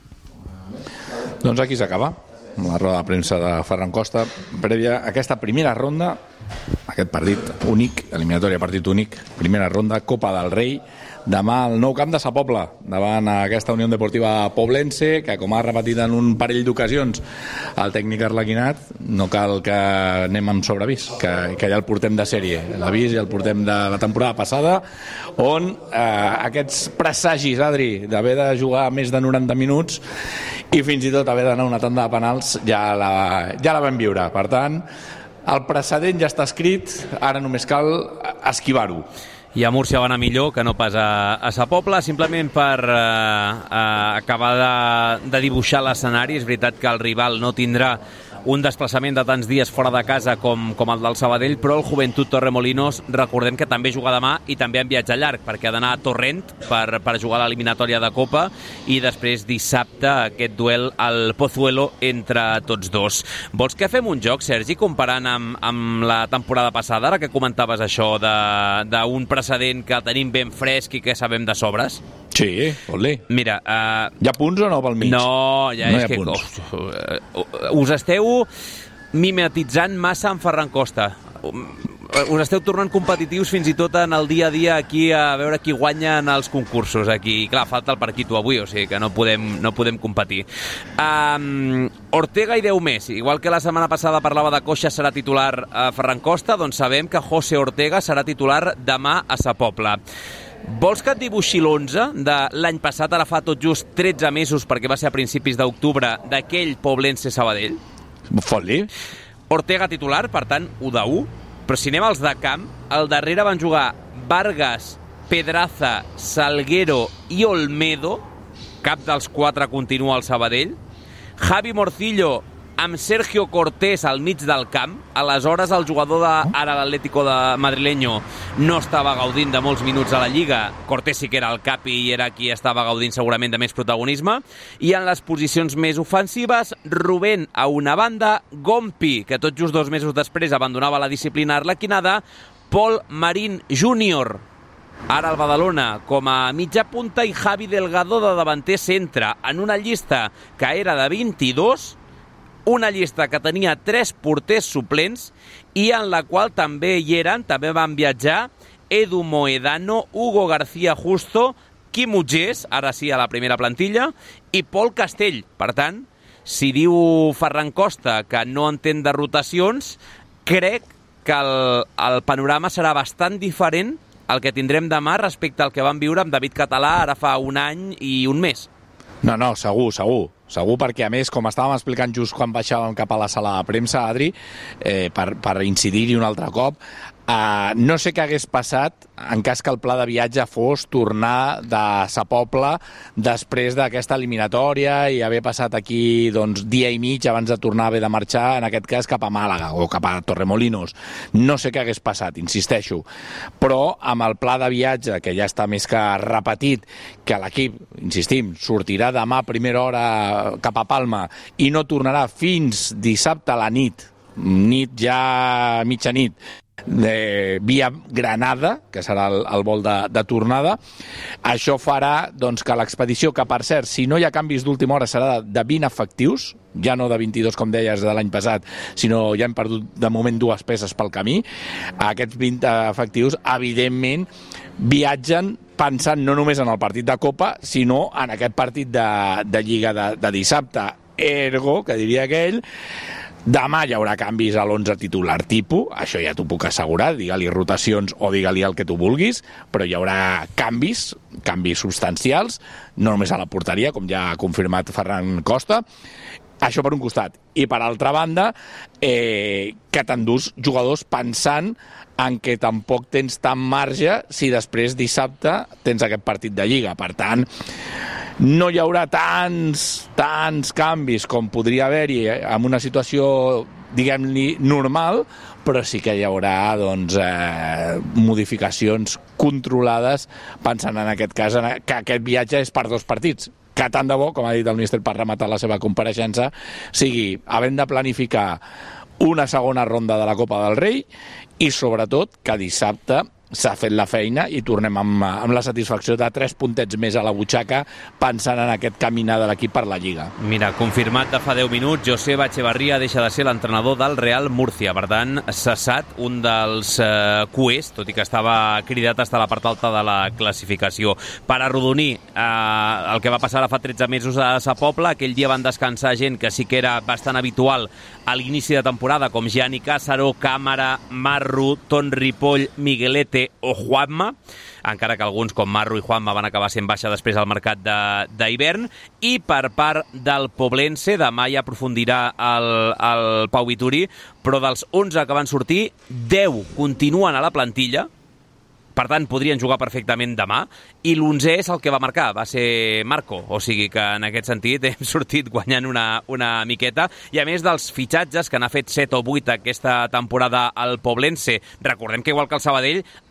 Doncs aquí s'acaba la roda de premsa de Ferran Costa prèvia a aquesta primera ronda, aquest partit únic, eliminatòria partit únic, primera ronda, Copa del Rei, demà al nou camp de Sa Pobla, davant aquesta Unió Deportiva Poblense, que com ha repetit en un parell d'ocasions el tècnic arlequinat, no cal que anem amb sobreavís, que, que ja el portem de sèrie, l'avís ja el portem de la temporada passada, on eh, aquests presagis, Adri, d'haver de jugar més de noranta minuts i fins i tot haver d'anar a una tanda de penals, ja la, ja la vam viure. Per tant, el precedent ja està escrit, ara només cal esquivar-ho. I a Múrcia va anar millor que no pas a, a Sa Pobla, simplement per eh, eh, acabar de, de dibuixar l'escenari. És veritat que el rival no tindrà un desplaçament de tants dies fora de casa com, com el del Sabadell, però el Joventut Torremolinos, recordem que també juga demà i també en viatge llarg, perquè ha d'anar a Torrent per, per jugar l'eliminatòria de Copa, i després dissabte aquest duel al Pozuelo entre tots dos. Vols que fem un joc, Sergi, comparant amb, amb la temporada passada, ara que comentaves això d'un precedent que tenim ben fresc i que sabem de sobres? Sí, vol-li. Mira... Uh, hi ha punts o no pel mig? No, ja no és que... Uh, us esteu mimetitzant massa amb Ferran Costa. us esteu tornant competitius fins i tot en el dia a dia aquí a veure qui guanya en els concursos aquí. I clar, falta el Parquito avui, o sigui que no podem, no podem competir. Um, Ortega i deu més. Igual que la setmana passada parlava de Coixa serà titular a Ferran Costa, doncs sabem que José Ortega serà titular demà a Sa Pobla. Vols que et dibuixi l'onze de l'any passat, ara fa tot just tretze mesos, perquè va ser a principis d'octubre, d'aquell Poblense Sabadell? Fot-li. Ortega titular, per tant, u de u. Però si anem als de camp, al darrere van jugar Vargas, Pedraza, Salguero i Olmedo, cap dels quatre continua al Sabadell, Javi Morcillo amb Sergio Cortés al mig del camp. Aleshores el jugador de ara l'Atlético de madrileño no estava gaudint de molts minuts a la Lliga. Cortés sí que era el cap i era qui estava gaudint segurament de més protagonisme. I en les posicions més ofensives, Rubén a una banda, Gompi, que tot just dos mesos després abandonava la disciplina arlequinada, Pol Marín júnior, ara al Badalona, com a mitja punta, i Javi Delgado de davanter centre, en una llista que era de vint-i-dos, una llista que tenia tres porters suplents i en la qual també hi eren, també van viatjar Edu Moedano, Hugo García Justo, Quim Ugés, ara sí a la primera plantilla, i Pol Castell. Per tant, si diu Ferran Costa que no entén de rotacions, crec que el, el panorama serà bastant diferent al que tindrem demà respecte al que vam viure amb David Català ara fa un any i un mes. No, no, segur, segur. Segur, perquè a més, com estàvem explicant just quan baixàvem cap a la sala de premsa, Adri, eh, per, per incidir-hi un altre cop, eh, no sé què hagués passat en cas que el pla de viatge fos tornar de Sa Pobla després d'aquesta eliminatòria i haver passat aquí doncs, dia i mig abans de tornar a haver de marxar, en aquest cas, cap a Màlaga o cap a Torremolinos. No sé què hagués passat, insisteixo. Però amb el pla de viatge, que ja està més que repetit, que l'equip, insistim, sortirà demà a primera hora cap a Palma i no tornarà fins dissabte a la nit, nit ja mitjanit, de via Granada, que serà el, el vol de, de tornada. Això farà doncs, que l'expedició, que per cert, si no hi ha canvis d'última hora, serà de, de vint efectius, ja no de vint-i-dos com deies de l'any passat, sinó ja hem perdut de moment dues peces pel camí. Aquests vint efectius, evidentment, viatgen pensant no només en el partit de Copa, sinó en aquest partit de, de Lliga de, de dissabte. Ergo, que diria aquell, demà hi haurà canvis a l'onze titular tipus, això ja t'ho puc assegurar, digue-li rotacions o digue-li el que tu vulguis, però hi haurà canvis, canvis substancials, no només a la porteria, com ja ha confirmat Ferran Costa. Això per un costat. I per altra banda, eh, que t'endús jugadors pensant en què tampoc tens tant marge si després dissabte tens aquest partit de Lliga. Per tant, no hi haurà tants, tants canvis com podria haver-hi eh, en una situació, diguem-li, normal, però sí que hi haurà doncs, eh, modificacions controlades pensant en aquest cas en que aquest viatge és per dos partits. Que tant de bo, com ha dit el míster per rematar la seva compareixença, sigui havent de planificar una segona ronda de la Copa del Rei i sobretot que dissabte s'ha fet la feina i tornem amb, amb la satisfacció de tres puntets més a la butxaca pensant en aquest caminar de l'equip per la Lliga. Mira, confirmat de fa deu minuts, Joseba Echevarría deixa de ser l'entrenador del Real Murcia. Per tant, cessat un dels eh, cuers, tot i que estava cridat fins a la part alta de la classificació. Per arrodonir eh, el que va passar ara fa tretze mesos a Sa Pobla, aquell dia van descansar gent que sí que era bastant habitual a l'inici de temporada, com Gianni Càssaro, Càmara, Marru, Ton Ripoll, Miguelete o Juanma, encara que alguns com Marru i Juanma van acabar sent baixa després al mercat d'hivern. I per part del Poblense, demà ja aprofundirà el, el Pau Vituri, però dels onze que van sortir, deu continuen a la plantilla, per tant podrien jugar perfectament demà, i l'onzè és el que va marcar, va ser Marco, o sigui que en aquest sentit hem sortit guanyant una, una miqueta, i a més dels fitxatges que n'ha fet set o vuit aquesta temporada al Poblense, recordem que igual que el Sabadell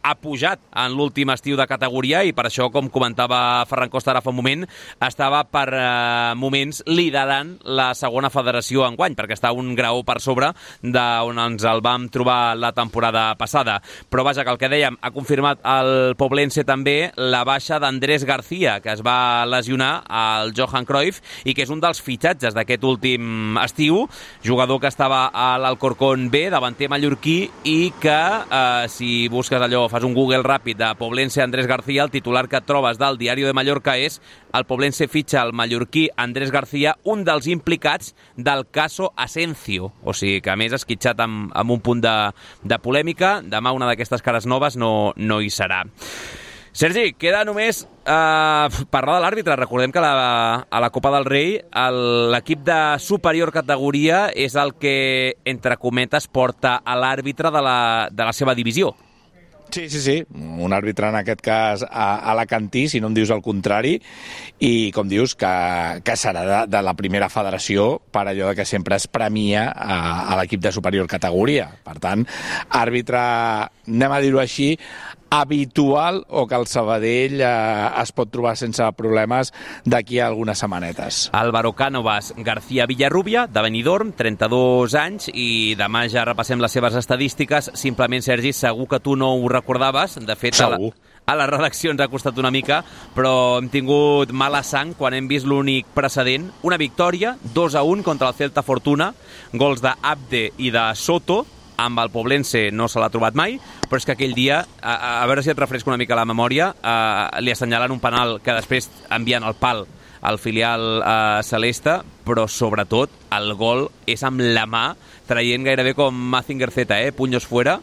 ha pujat en l'últim estiu de categoria i per això, com comentava Ferran Costa ara fa un moment, estava per eh, moments liderant la segona federació enguany, perquè està un graó per sobre d'on ens el vam trobar la temporada passada. Però vaja, que el que dèiem, ha confirmat el Poblense també la baixa d'Andrés García, que es va lesionar al Johan Cruyff i que és un dels fitxatges d'aquest últim estiu, jugador que estava a l'Alcorcón B, davanter mallorquí, i que, eh, si busques allò, fas un Google ràpid de Poblense Andrés García, el titular que et trobes del Diario de Mallorca és el Poblense fitxa el mallorquí Andrés García, un dels implicats del caso Asencio. O sigui que, a més, esquitxat amb, amb un punt de, de polèmica. Demà una d'aquestes cares noves no, no hi serà. Sergi, queda només eh, parlar de l'àrbitre. Recordem que la, a la Copa del Rei l'equip de superior categoria és el que, entre cometes, porta a l'àrbitre de, la, de la seva divisió. Sí, sí, sí. Un àrbitre, en aquest cas, a, a alacantí, si no em dius el contrari, i, com dius, que, que serà de, de la primera federació per allò que sempre es premia a, a l'equip de superior categoria. Per tant, àrbitre, anem a dir-ho així, habitual, o que el Sabadell eh, es pot trobar sense problemes d'aquí a algunes setmanetes. Álvaro Cánovas García Villarrubia, de Benidorm, trenta-dos anys, i demà ja repassem les seves estadístiques. Simplement, Sergi, segur que tu no ho recordaves. De fet, a, la, a les redaccions ha costat una mica, però hem tingut mala sang quan hem vist l'únic precedent. Una victòria, dos a un contra el Celta Fortuna, gols d'Abde i de Soto. Amb el Poblense no se l'ha trobat mai, però és que aquell dia, a, a veure si et refresco una mica la memòria, eh, li assenyalen un penal que després envien al pal al filial eh, celeste, però sobretot el gol és amb la mà, traient gairebé com Mazinger Z, eh, punyos fuera,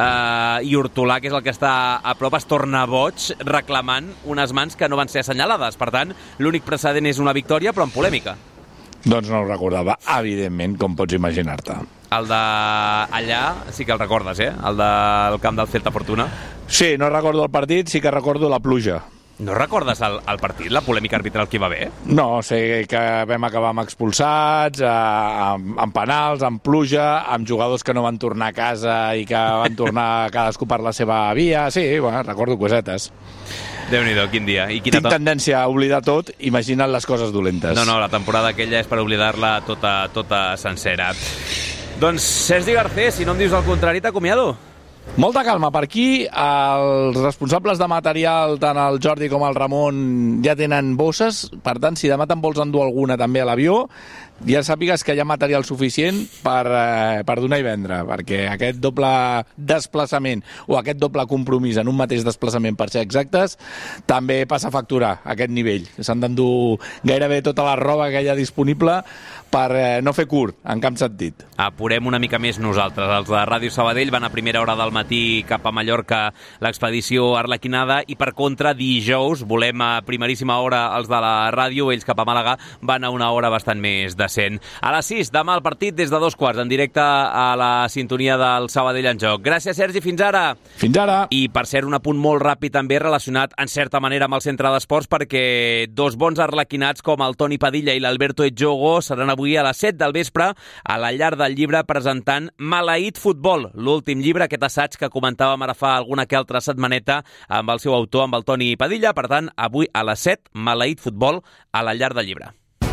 eh, i Hortolà, que és el que està a prop, es torna boig reclamant unes mans que no van ser assenyalades. Per tant, l'únic precedent és una victòria, però amb polèmica. Doncs no ho recordava, evidentment, com pots imaginar-te. El de allà sí que el recordes, eh? El del camp del Celta Fortuna. Sí, no recordo el partit, sí que recordo la pluja. No recordes el, el partit, la polèmica arbitral que hi va haver? No, sé que vam acabar amb expulsats, eh, amb, amb penals, amb pluja, amb jugadors que no van tornar a casa i que van tornar cadascú per la seva via. Sí, bueno, recordo cosetes. Déu-n'hi-do, quin dia. I quina Tinc to... tendència a oblidar tot, imagina't les coses dolentes. No, no, la temporada aquella és per oblidar-la tota, tota sencera. Doncs, Sergi Garcés, si no em dius el contrari, t'acomiado. Molta calma per aquí. Els responsables de material, tant el Jordi com el Ramon, ja tenen bosses. Per tant, si demà te'n vols endur alguna també a l'avió, ja sàpigues que hi ha material suficient per, eh, per donar i vendre, perquè aquest doble desplaçament o aquest doble compromís en un mateix desplaçament, per ser exactes, també passa a facturar aquest nivell. S'han d'endur gairebé tota la roba que hi ha disponible per eh, no fer curt, en cap sentit. Apurem una mica més nosaltres. Els de Ràdio Sabadell van a primera hora del matí cap a Mallorca, l'expedició Arlequinada, i per contra, dijous, volem a primeríssima hora els de la ràdio, ells cap a Màlaga van a una hora bastant més decent. A les sis, demà el partit des de dos quarts, en directe a la sintonia del Sabadell en joc. Gràcies, Sergi, fins ara. Fins ara. I, per cert, un apunt molt ràpid també relacionat, en certa manera, amb el centre d'esports, perquè dos bons arlequinats com el Toni Padilla i l'Alberto Etjogo seran avui a les set del vespre a la Llar del Llibre presentant Maleït Futbol, l'últim llibre, aquest assaig que comentàvem ara fa alguna que altra setmaneta amb el seu autor, amb el Toni Padilla. Per tant, avui a les set, Maleït Futbol a la Llar del Llibre.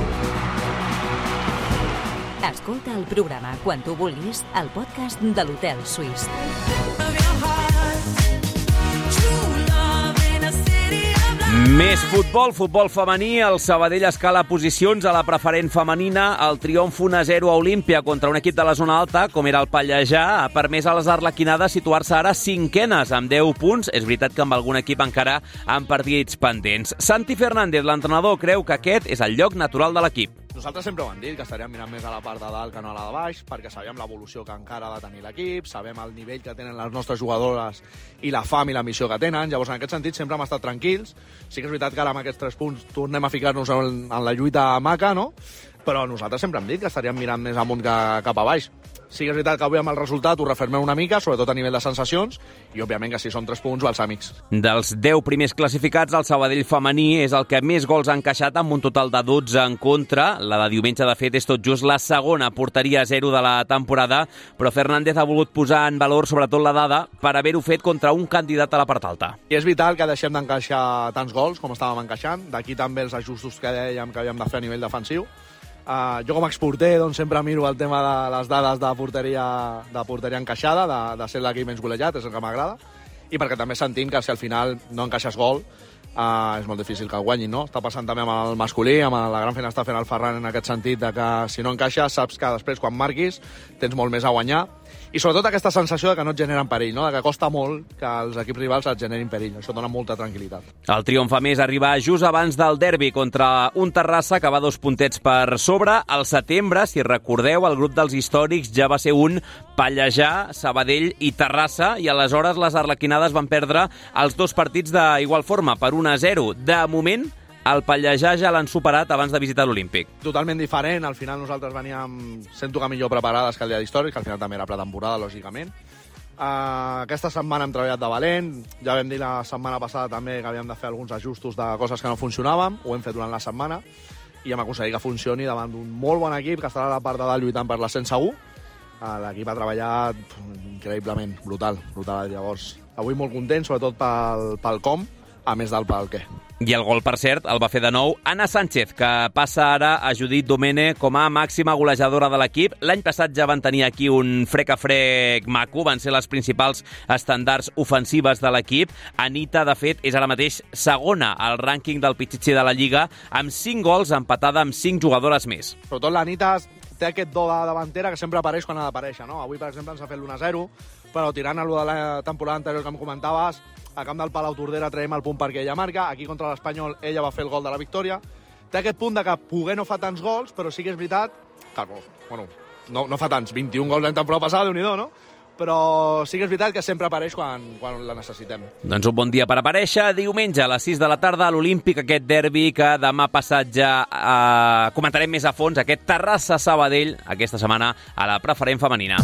Escolta el programa quan tu vulguis al podcast de l'Hotel Suís. Més futbol, futbol femení. El Sabadell escala posicions a la preferent femenina. El triomf un a zero a Olímpia contra un equip de la zona alta, com era el Pallejà, ha permès a les arlequinades situar-se ara cinquenes amb deu punts. És veritat que amb algun equip encara amb partits pendents. Santi Fernández, l'entrenador, creu que aquest és el lloc natural de l'equip. Nosaltres sempre ho hem dit, que estaríem mirant més a la part de dalt que no a la de baix, perquè sabem l'evolució que encara ha de tenir l'equip, sabem el nivell que tenen les nostres jugadores i la fam i la missió que tenen. Llavors, en aquest sentit, sempre hem estat tranquils. Sí que és veritat que ara amb aquests tres punts tornem a ficar-nos en, en la lluita maca, no? Però nosaltres sempre hem dit que estaríem mirant més amunt que cap a baix. Sí que és veritat que avui amb el resultat ho refermem una mica, sobretot a nivell de sensacions, i òbviament que si són tres punts, balsàmics. Dels deu primers classificats, el Sabadell femení és el que més gols ha encaixat, amb un total de dotze en contra. La de diumenge, de fet, és tot just la segona porteria a zero de la temporada, però Fernández ha volgut posar en valor sobretot la dada per haver-ho fet contra un candidat a la part alta. I és vital que deixem d'encaixar tants gols com estàvem encaixant, d'aquí també els ajustos que dèiem que havíem de fer a nivell defensiu. Uh, jo com a exporter doncs, sempre miro el tema de les dades de porteria, de porteria encaixada, de, de ser l'equip menys golejat, és el que m'agrada, i perquè també sentim que si al final no encaixes gol uh, és molt difícil que el guanyin, no? Està passant també amb el masculí, amb la gran feina està fent el Ferran en aquest sentit, de que si no encaixes saps que després quan marquis tens molt més a guanyar, i sobretot aquesta sensació de que no et generen perill, no? De que costa molt que els equips rivals et generin perill. Això dona molta tranquil·litat. El triomf a més arriba just abans del derbi contra un Terrassa que va dos puntets per sobre. Al setembre, si recordeu, el grup dels històrics ja va ser un Pallejà, Sabadell i Terrassa, i aleshores les arlequinades van perdre els dos partits d'igual forma, per un a zero. De moment, el Pallejà ja l'han superat abans de visitar l'Olímpic. Totalment diferent. Al final nosaltres veníem, sento que millor preparades que el dia d'històrics, que al final també era pretemporada, lògicament. Uh, aquesta setmana hem treballat de valent. Ja vam dir la setmana passada també que havíem de fer alguns ajustos de coses que no funcionaven. Ho hem fet durant la setmana i hem aconseguit que funcioni davant d'un molt bon equip que estarà a la part de dalt lluitant per l'ascens segur. Uh, L'equip ha treballat pff, increïblement, brutal, brutal. Llavors, avui molt content, sobretot pel, pel com, a més del pel què. I el gol, per cert, el va fer de nou Anna Sánchez, que passa ara a Judit Domene com a màxima golejadora de l'equip. L'any passat ja van tenir aquí un frec a frec maco, van ser les principals estandards ofensives de l'equip. Anita, de fet, és ara mateix segona al rànquing del Pichichi de la Lliga, amb cinc gols, empatada amb cinc jugadores més. Sobretot l'Anita té aquest do de davantera que sempre apareix quan ha d'aparèixer, no? Avui, per exemple, ens ha fet l'u a zero, però tirant a lo de la temporada anterior que em comentaves, a camp del Palau Tordera traiem el punt perquè ella marca, aquí contra l'Espanyol ella va fer el gol de la victòria. Té aquest punt de que poder no fa tants gols, però sí que és veritat que, bueno, no, no fa tants, vint-i-un gols l'any temporada passada, Déu-n'hi-do, no? Però sí que és veritat que sempre apareix quan, quan la necessitem. Doncs un bon dia per aparèixer. Diumenge a les sis de la tarda a l'Olímpic, aquest derbi que demà passat ja eh, comentarem més a fons, aquest Terrassa-Sabadell, aquesta setmana a la preferent femenina.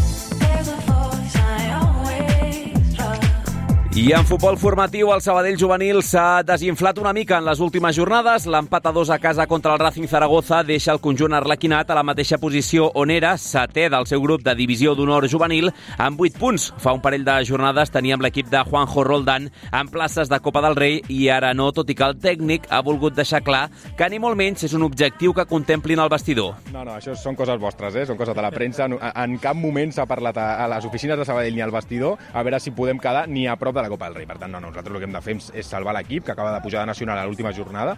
I en futbol formatiu, el Sabadell juvenil s'ha desinflat una mica en les últimes jornades. L'empat a dos a casa contra el Racing Zaragoza deixa el conjunt arlequinat a la mateixa posició on era, setè del seu grup de divisió d'honor juvenil, amb vuit punts. Fa un parell de jornades teníem l'equip de Juanjo Roldán en places de Copa del Rei i ara no, tot i que el tècnic ha volgut deixar clar que ni molt menys és un objectiu que contemplin al vestidor. No, no, això són coses vostres, eh? Són coses de la premsa. En cap moment s'ha parlat a les oficines de Sabadell ni al vestidor a veure si podem quedar ni a prop de la Copa del Rei. Per tant, no, nosaltres el que hem de fer és salvar l'equip, que acaba de pujar de nacional a l'última jornada,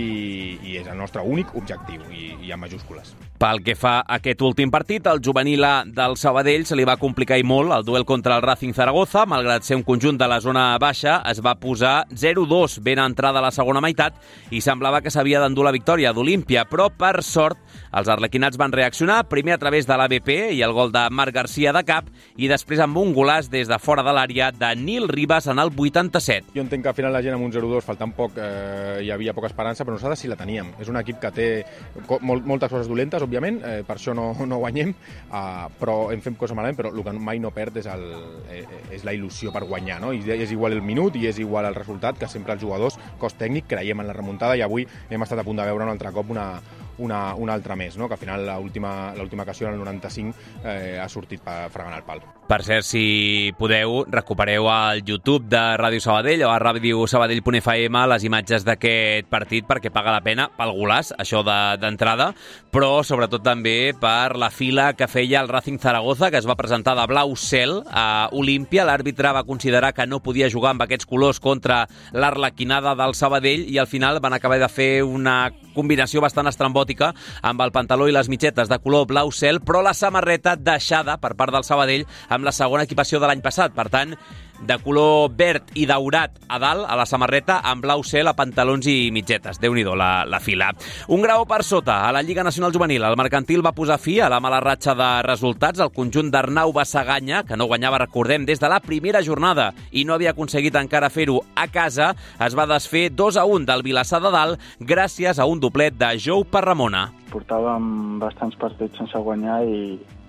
i, i és el nostre únic objectiu, i, i en majúscules. Pel que fa a aquest últim partit, el juvenil A del Sabadell se li va complicar i molt el duel contra el Racing Zaragoza. Malgrat ser un conjunt de la zona baixa, es va posar zero dos ben entrada a la segona meitat i semblava que s'havia d'endur la victòria d'Olímpia, però per sort els arlequinats van reaccionar, primer a través de l'A B P i el gol de Marc Garcia de cap, i després amb un golàs des de fora de l'àrea de Nil Ribas en el vuitanta-set. Jo entenc que al final la gent amb un zero dos faltant poc eh, hi havia poca esperança, però nosaltres sí la teníem. És un equip que té molt, moltes coses dolentes, òbviament, eh, per això no, no guanyem, eh, però en fem coses malament, però el que mai no perd és, el, eh, és la il·lusió per guanyar, no? I és igual el minut i és igual el resultat, que sempre els jugadors, cos tècnic, creiem en la remuntada, i avui hem estat a punt de veure un altre cop una, una, una altra més, no? Que al final l'última ocasió, en el noranta-cinc, eh, ha sortit fregant el pal. Per cert, si podeu, recupereu al YouTube de Ràdio Sabadell o a ràdio sabadell punt f m les imatges d'aquest partit, perquè paga la pena pel golàs, això d'entrada, de, però sobretot també per la fila que feia el Racing Zaragoza, que es va presentar de blau cel a Olímpia. L'àrbitre va considerar que no podia jugar amb aquests colors contra l'arlequinada del Sabadell i al final van acabar de fer una combinació bastant estrambòtica amb el pantaló i les mitgetes de color blau cel, però la samarreta deixada per part del Sabadell amb la segona equipació de l'any passat. Per tant, de color verd i daurat a dalt, a la samarreta, amb blau cel a pantalons i mitgetes. Déu-n'hi-do la, la fila. Un grau per sota a la Lliga Nacional Juvenil. El Mercantil va posar fi a la mala ratxa de resultats. El conjunt d'Arnau Bassaganya, que no guanyava, recordem, des de la primera jornada i no havia aconseguit encara fer-ho a casa, es va desfer dos a un del Vilassar de Dalt gràcies a un doblet de Jou per Ramona. Portàvem bastants partits sense guanyar i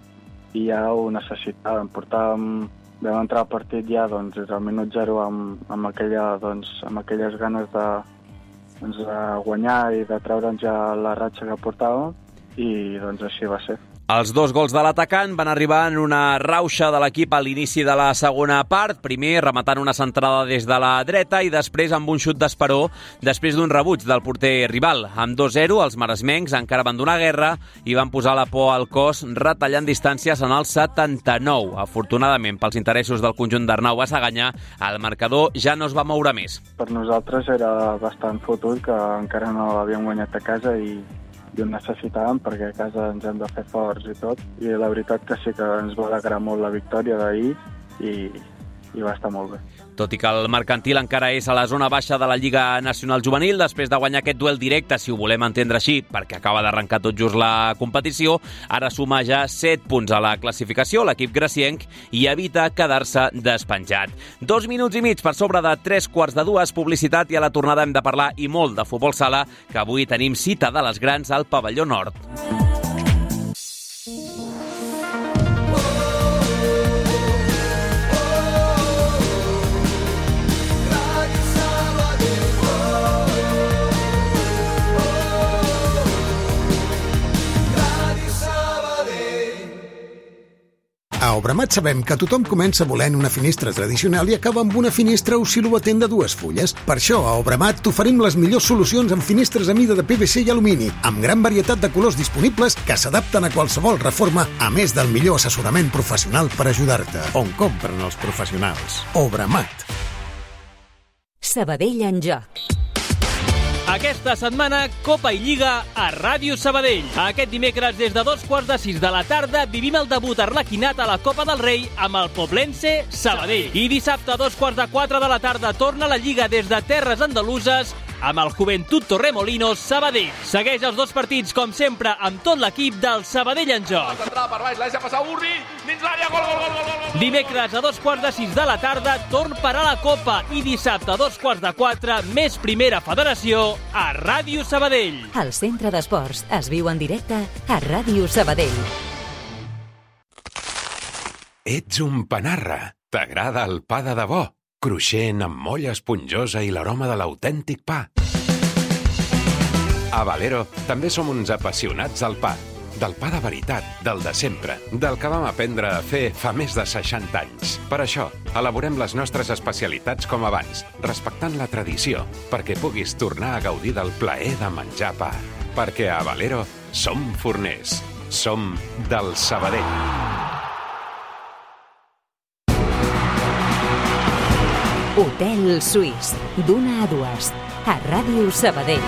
i ja ho necessitàvem. Portàvem, vam entrar al partit ja doncs, des del minut zero amb, amb, aquella, doncs, amb aquelles ganes de, doncs, de guanyar i de treure'ns ja la ratxa que portàvem, i doncs així va ser. Els dos gols de l'atacant van arribar en una rauxa de l'equip a l'inici de la segona part, primer rematant una centrada des de la dreta i després amb un xut d'esperó després d'un rebuig del porter rival. Amb dos zero, els maresmencs encara van donar guerra i van posar la por al cos retallant distàncies en el setanta-nou. Afortunadament, pels interessos del conjunt d'Arnau Basaganya, el marcador ja no es va moure més. Per nosaltres era bastant fotut que encara no l'havíem guanyat a casa i i ho necessitàvem perquè a casa ens hem de fer forts i tot, i la veritat que sí que ens va alegrar molt la victòria d'ahir i, i va estar molt bé. Tot i que el Mercantil encara és a la zona baixa de la Lliga Nacional Juvenil, després de guanyar aquest duel directe, si ho volem entendre així, perquè acaba d'arrencar tot just la competició, ara suma ja set punts a la classificació, l'equip gracienc, i evita quedar-se despenjat. Dos minuts i mig per sobre de tres quarts de dues, publicitat, i a la tornada hem de parlar i molt de futbol sala, que avui tenim cita de les grans al pavelló nord. A Obramat sabem que tothom comença volent una finestra tradicional i acaba amb una finestra oscil·lobatent de dues fulles. Per això, a Obramat t'oferim les millors solucions en finestres a mida de P V C i alumini, amb gran varietat de colors disponibles que s'adapten a qualsevol reforma, a més del millor assessorament professional per ajudar-te. On compren els professionals? Obramat. Sabadell en joc. Aquesta setmana, Copa i Lliga a Ràdio Sabadell. Aquest dimecres, des de dos quarts de sis de la tarda, vivim el debut arlequinat a la Copa del Rei amb el Poblense Sabadell. I dissabte, a dos quarts de quatre de la tarda, torna la Lliga des de Terres Andaluses amb el Joventut Torremolinos Sabadell. Segueix els dos partits, com sempre, amb tot l'equip del Sabadell en joc. Centrada per baix, la deixa passar Urri, dins l'àrea, gol, gol, gol, gol, gol. Dimecres, a dos quarts de sis de la tarda, torn per a la Copa. I dissabte, a dos quarts de quatre, més Primera Federació a Ràdio Sabadell. El Centre d'Esports es viu en directe a Ràdio Sabadell. Ets un panarra. T'agrada el pa de debò? Cruixent, amb molla esponjosa i l'aroma de l'autèntic pa. A Valero també som uns apassionats del pa. Del pa de veritat, del de sempre, del que vam aprendre a fer fa més de seixanta anys. Per això, elaborem les nostres especialitats com abans, respectant la tradició, perquè puguis tornar a gaudir del plaer de menjar pa. Perquè a Valero som forners. Som del Sabadell. Hotel Suís, d'una a dues, a Ràdio Sabadell.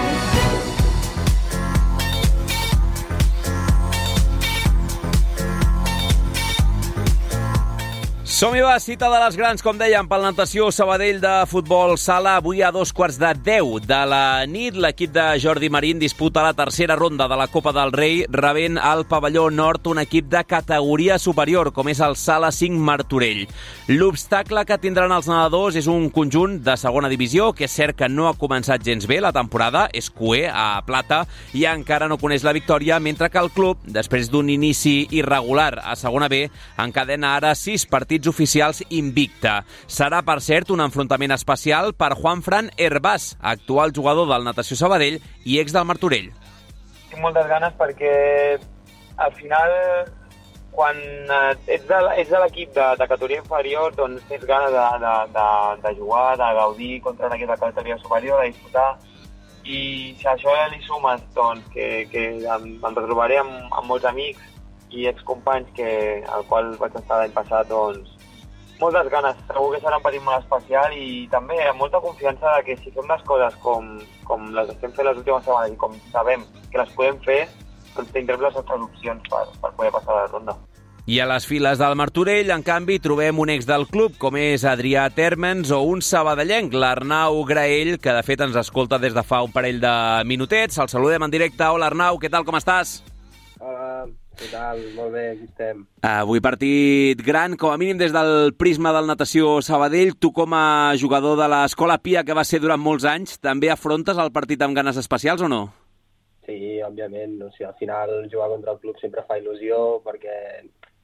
Som-hi va, cita de les grans, com dèiem, pel Natació Sabadell de futbol sala. Avui a dos quarts de deu de la nit, l'equip de Jordi Marín disputa la tercera ronda de la Copa del Rei, rebent al pavelló nord un equip de categoria superior, com és el Sala cinc Martorell. L'obstacle que tindran els nedadors és un conjunt de segona divisió, que és cert que no ha començat gens bé la temporada, és cuer a plata i encara no coneix la victòria, mentre que el club, després d'un inici irregular a segona B, encadena ara sis partits oficials invicta. Serà, per cert, un enfrontament especial per Juanfran Hervás, actual jugador del Natació Sabadell i ex del Martorell. Tinc moltes ganes perquè al final, quan ets de, ets de l'equip de, de categoria inferior, doncs tens ganes de, de, de, de jugar, de gaudir contra un equip de categoria superior, de disputar, i si a això li sumes doncs, que, que em, em retrobaré amb, amb molts amics i excompanys que, al qual vaig estar l'any passat, doncs moltes ganes. Segur que serà un partit molt especial i també amb molta confiança de que si fem les coses com, com les estem fent les últimes setmanes i com sabem que les podem fer, doncs tindrem les nostres opcions per, per poder passar la ronda. I a les files del Martorell, en canvi, trobem un ex del club, com és Adrià Térmens, o un sabadellenc, l'Arnau Graell, que de fet ens escolta des de fa un parell de minutets. El saludem en directe. Hola, Arnau, què tal, com estàs? Hola, què tal? Molt bé, aquí estem. Avui partit gran, com a mínim des del prisma del Natació Sabadell. Tu, com a jugador de l'Escola Pia, que va ser durant molts anys, també afrontes el partit amb ganes especials o no? Sí, òbviament. O sigui, al final jugar contra el club sempre fa il·lusió perquè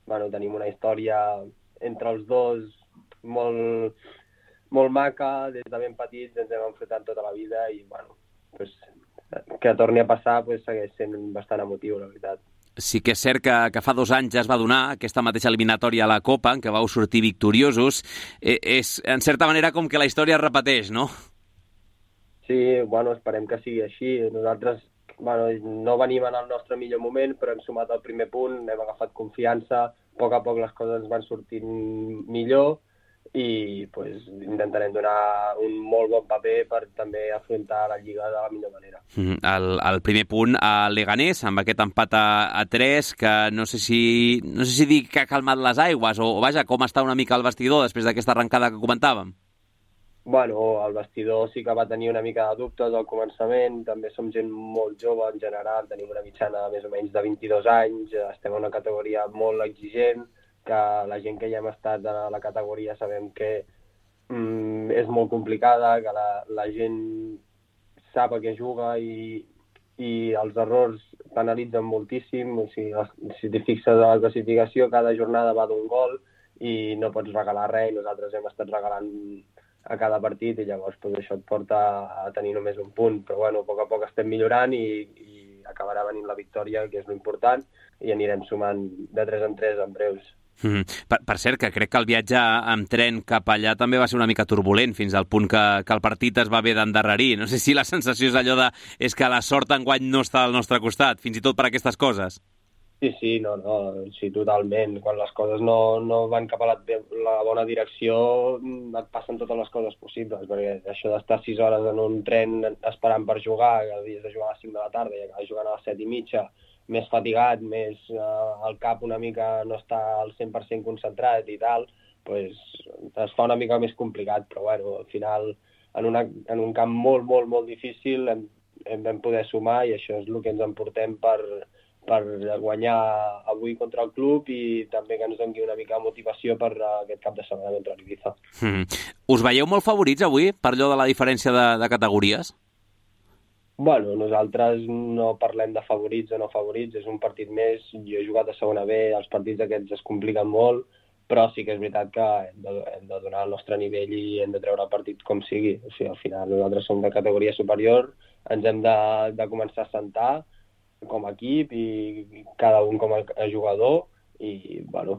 bueno, tenim una història entre els dos molt, molt maca, des de ben petits ens hem enfrontat tota la vida i bueno, pues, que torni a passar pues, segueix sent bastant emotiu, la veritat. Sí que és cert que, que fa dos anys ja es va donar aquesta mateixa eliminatòria a la Copa, en què vau sortir victoriosos. Eh, és, en certa manera, com que la història es repeteix, no? Sí, bueno, esperem que sigui així. Nosaltres bueno, no venim en el nostre millor moment, però hem sumat el primer punt, hem agafat confiança, a poc a poc les coses van sortint millor i pues, intentarem donar un molt bon paper per també afrontar la Lliga de la millor manera. Mm, el, el primer punt a Leganés, amb aquest empat a, a tres, que no sé si no sé si dir que ha calmat les aigües o, o vaja, com està una mica el vestidor després d'aquesta arrencada que comentàvem. Bueno, el vestidor sí que va tenir una mica de dubtes al començament, també som gent molt jove en general, tenim una mitjana més o menys de vint-i-dos anys, estem en una categoria molt exigent, que la gent que ja hem estat a la categoria sabem que mm, és molt complicada, que la, la gent sap a què juga i, i els errors penalitzen moltíssim. O sigui, si t'hi fixes a la classificació, cada jornada va d'un gol i no pots regalar res, i nosaltres hem estat regalant a cada partit i llavors pues, això et porta a tenir només un punt. Però bueno, a poc a poc estem millorant i, i acabarà venint la victòria, que és l'important, i anirem sumant de tres en tres en breus. Mm. Per, per cert, que crec que el viatge amb tren cap allà també va ser una mica turbulent fins al punt que, que el partit es va haver d'endarrerir. No sé si la sensació és allò de és que la sort enguany no està al nostre costat, fins i tot per aquestes coses. Sí, sí, no, no, sí, totalment. Quan les coses no, no van cap a la, la bona direcció et passen totes les coses possibles, perquè això d'estar sis hores en un tren esperant per jugar, que havies de jugar a les cinc de la tarda i acabes jugant a les set i mitja, més fatigat, més eh, el cap una mica no està al cent per cent concentrat i tal, pues, es fa una mica més complicat, però bueno, al final en, una, en un camp molt, molt, molt difícil hem, hem vam poder sumar i això és el que ens emportem per, per guanyar avui contra el club i també que ens doni una mica de motivació per uh, aquest cap de setmana contra l'Ibiza. Mm. Us veieu molt favorits avui per allò de la diferència de, de categories? Bueno, nosaltres no parlem de favorits o no favorits, és un partit més, jo he jugat a segona B, els partits aquests es compliquen molt, però sí que és veritat que hem de, hem de donar el nostre nivell i hem de treure el partit com sigui. O sigui, al final nosaltres som de categoria superior, ens hem de, de començar a sentar com a equip i, i cada un com a jugador i, bueno,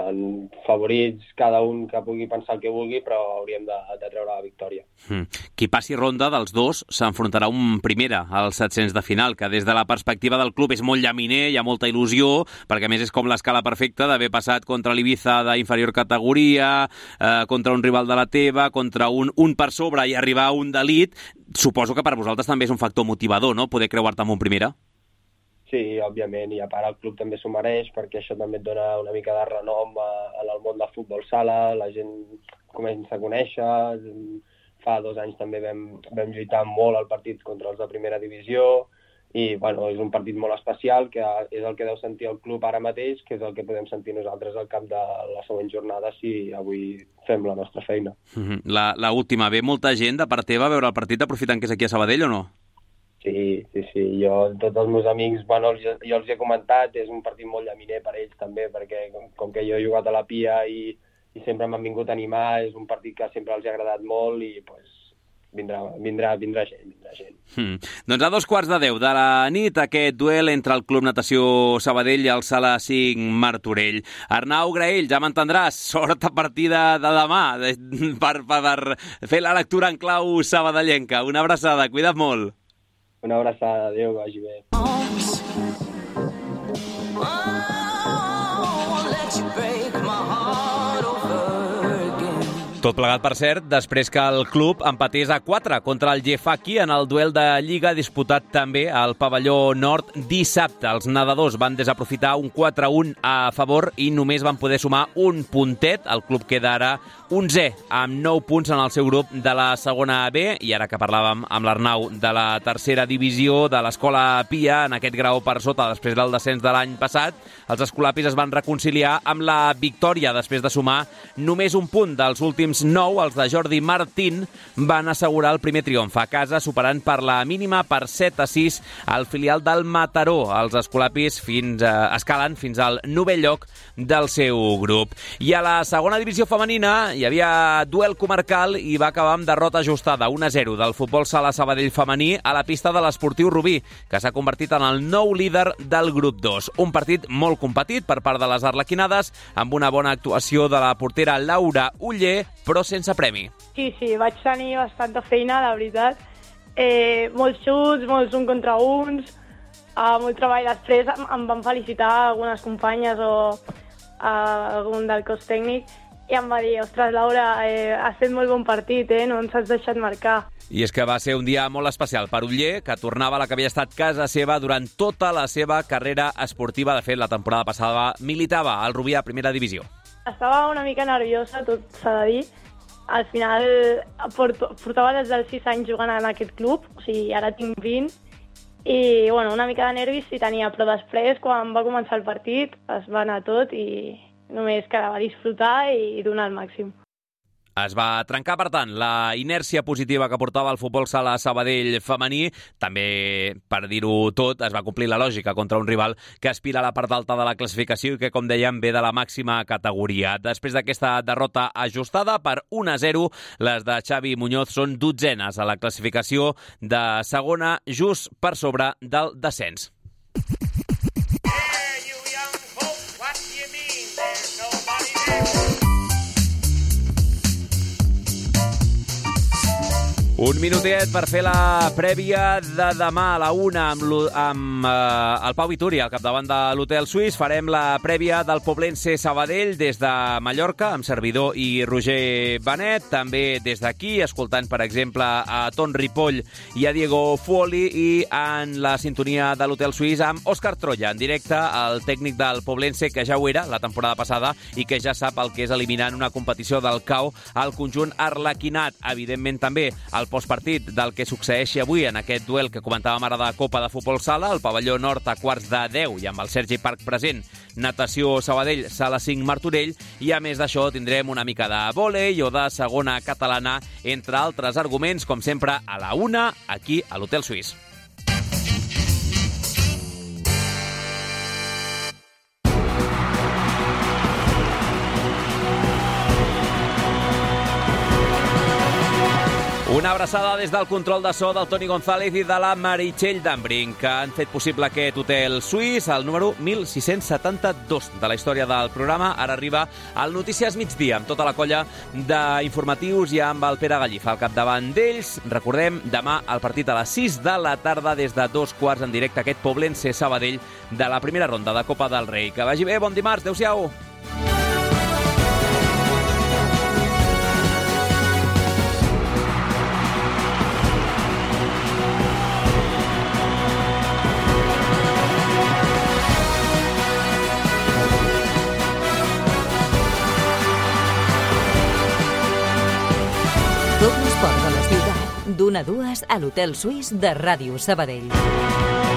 favorits cada un que pugui pensar el que vulgui, però hauríem de, de treure la victòria. Mm. Qui passi ronda dels dos s'enfrontarà un primera als set-cents de final, que des de la perspectiva del club és molt llaminer, hi ha molta il·lusió, perquè a més és com l'escala perfecta d'haver passat contra l'Ibiza d'inferior categoria, eh, contra un rival de la teva, contra un, un per sobre i arribar a un d'elit. Suposo que per vosaltres també és un factor motivador, no?, poder creuar-te amb un primera. Sí, òbviament, i a part el club també s'ho mereix perquè això també et dona una mica de renom en el món del futbol sala, la gent comença a conèixer, fa dos anys també vam, vam lluitar molt al partit contra els de primera divisió i bueno, és un partit molt especial que és el que deu sentir el club ara mateix, que és el que podem sentir nosaltres al cap de la següent jornada si avui fem la nostra feina. Mm-hmm. La, la última, ve molta gent de part teva a veure el partit aprofitant que és aquí a Sabadell o no? Sí, sí, sí. Jo, tots els meus amics, bueno, jo, jo els he comentat, és un partit molt llaminer per ells també, perquè com, com que jo he jugat a la Pia i, i sempre m'han vingut a animar, és un partit que sempre els ha agradat molt i pues, vindrà, vindrà, vindrà gent, vindrà gent. Hmm. Doncs a dos quarts de deu de la nit, aquest duel entre el Club Natació Sabadell i el Sala cinc Martorell. Arnau Graell, ja m'entendràs, sort a partir de, de demà per, per, per fer la lectura en clau sabadellenca. Una abraçada, cuida't molt. Una abraçada, adéu, que vagi bé. Tot plegat, per cert, després que el club empatés a quatre contra el Gefaki en el duel de Lliga disputat també al pavelló nord dissabte. Els nedadors van desaprofitar un quatre a un a favor i només van poder sumar un puntet. El club queda ara onzè amb nou punts en el seu grup de la segona B i ara que parlàvem amb l'Arnau de la tercera divisió de l'Escola Pia en aquest grau per sota després del descens de l'any passat, els escolapis es van reconciliar amb la victòria després de sumar només un punt dels últims últims nou, els de Jordi Martín van assegurar el primer triomf a casa, superant per la mínima per set a sis al filial del Mataró. Els escolapis fins, eh, escalen fins al novè lloc del seu grup. I a la segona divisió femenina hi havia duel comarcal i va acabar amb derrota ajustada un a zero del futbol sala Sabadell femení a la pista de l'Esportiu Rubí, que s'ha convertit en el nou líder del grup dos. Un partit molt competit per part de les arlequinades, amb una bona actuació de la portera Laura Uller, però sense premi. Sí, sí, vaig tenir bastanta feina, la veritat. Eh, molts xuts, molts un contra uns, eh, molt treball. Després em, em van felicitar algunes companyes o eh, algun del cos tècnic i em va dir, ostres, Laura, eh, has fet molt bon partit, eh? No ens has deixat marcar. I és que va ser un dia molt especial per Uller, que tornava a la que havia estat casa seva durant tota la seva carrera esportiva. De fet, la temporada passada militava al Rubí a primera divisió. Estava una mica nerviosa, tot s'ha de dir. Al final portava des dels sis anys jugant en aquest club, o sigui, ara tinc vint, i bueno, una mica de nervis sí tenia, però després, quan va començar el partit, es va anar tot i només quedava disfrutar i donar el màxim. Es va trencar, per tant, la inèrcia positiva que portava el futbol sala Sabadell femení. També, per dir-ho tot, es va complir la lògica contra un rival que aspira a la part alta de la classificació i que, com dèiem, ve de la màxima categoria. Després d'aquesta derrota ajustada per un a zero, les de Xavi Muñoz són dotzenes a la classificació de segona, just per sobre del descens. Un minutet per fer la prèvia de demà a la una amb, amb eh, el Pau Vituri al capdavant de l'Hotel Suís. Farem la prèvia del Poblense Sabadell des de Mallorca amb servidor i Roger Benet. També des d'aquí, escoltant, per exemple, a Ton Ripoll i a Diego Fuoli, i en la sintonia de l'Hotel Suís amb Òscar Troya, en directe, el tècnic del Poblense, que ja ho era la temporada passada i que ja sap el que és eliminar en una competició del C A O al conjunt arlequinat. Evidentment, també el postpartit del que succeeixi avui en aquest duel que comentàvem ara de Copa de Futbol Sala, al pavelló nord a quarts de deu i amb el Sergi Parc present, natació Sabadell, sala cinc Martorell, i a més d'això tindrem una mica de vòlei o de segona catalana, entre altres arguments, com sempre a la una, aquí a l'Hotel Suís. Una abraçada des del control de so del Toni González i de la Meritxell Dambrin, que han fet possible aquest Hotel Suís, el número mil sis-cents setanta-dos de la història del programa. Ara arriba el Notícies Migdia, amb tota la colla d'informatius i amb el Pere Gallifa al capdavant d'ells. Recordem, demà el partit a les sis de la tarda, des de dos quarts en directe, aquest Poblense Sabadell de la primera ronda de Copa del Rei. Que vagi bé, bon dimarts, adéu-siau! Tot l'esport de la ciutat, d'una a dues a l'Hotel Suís de Ràdio Sabadell.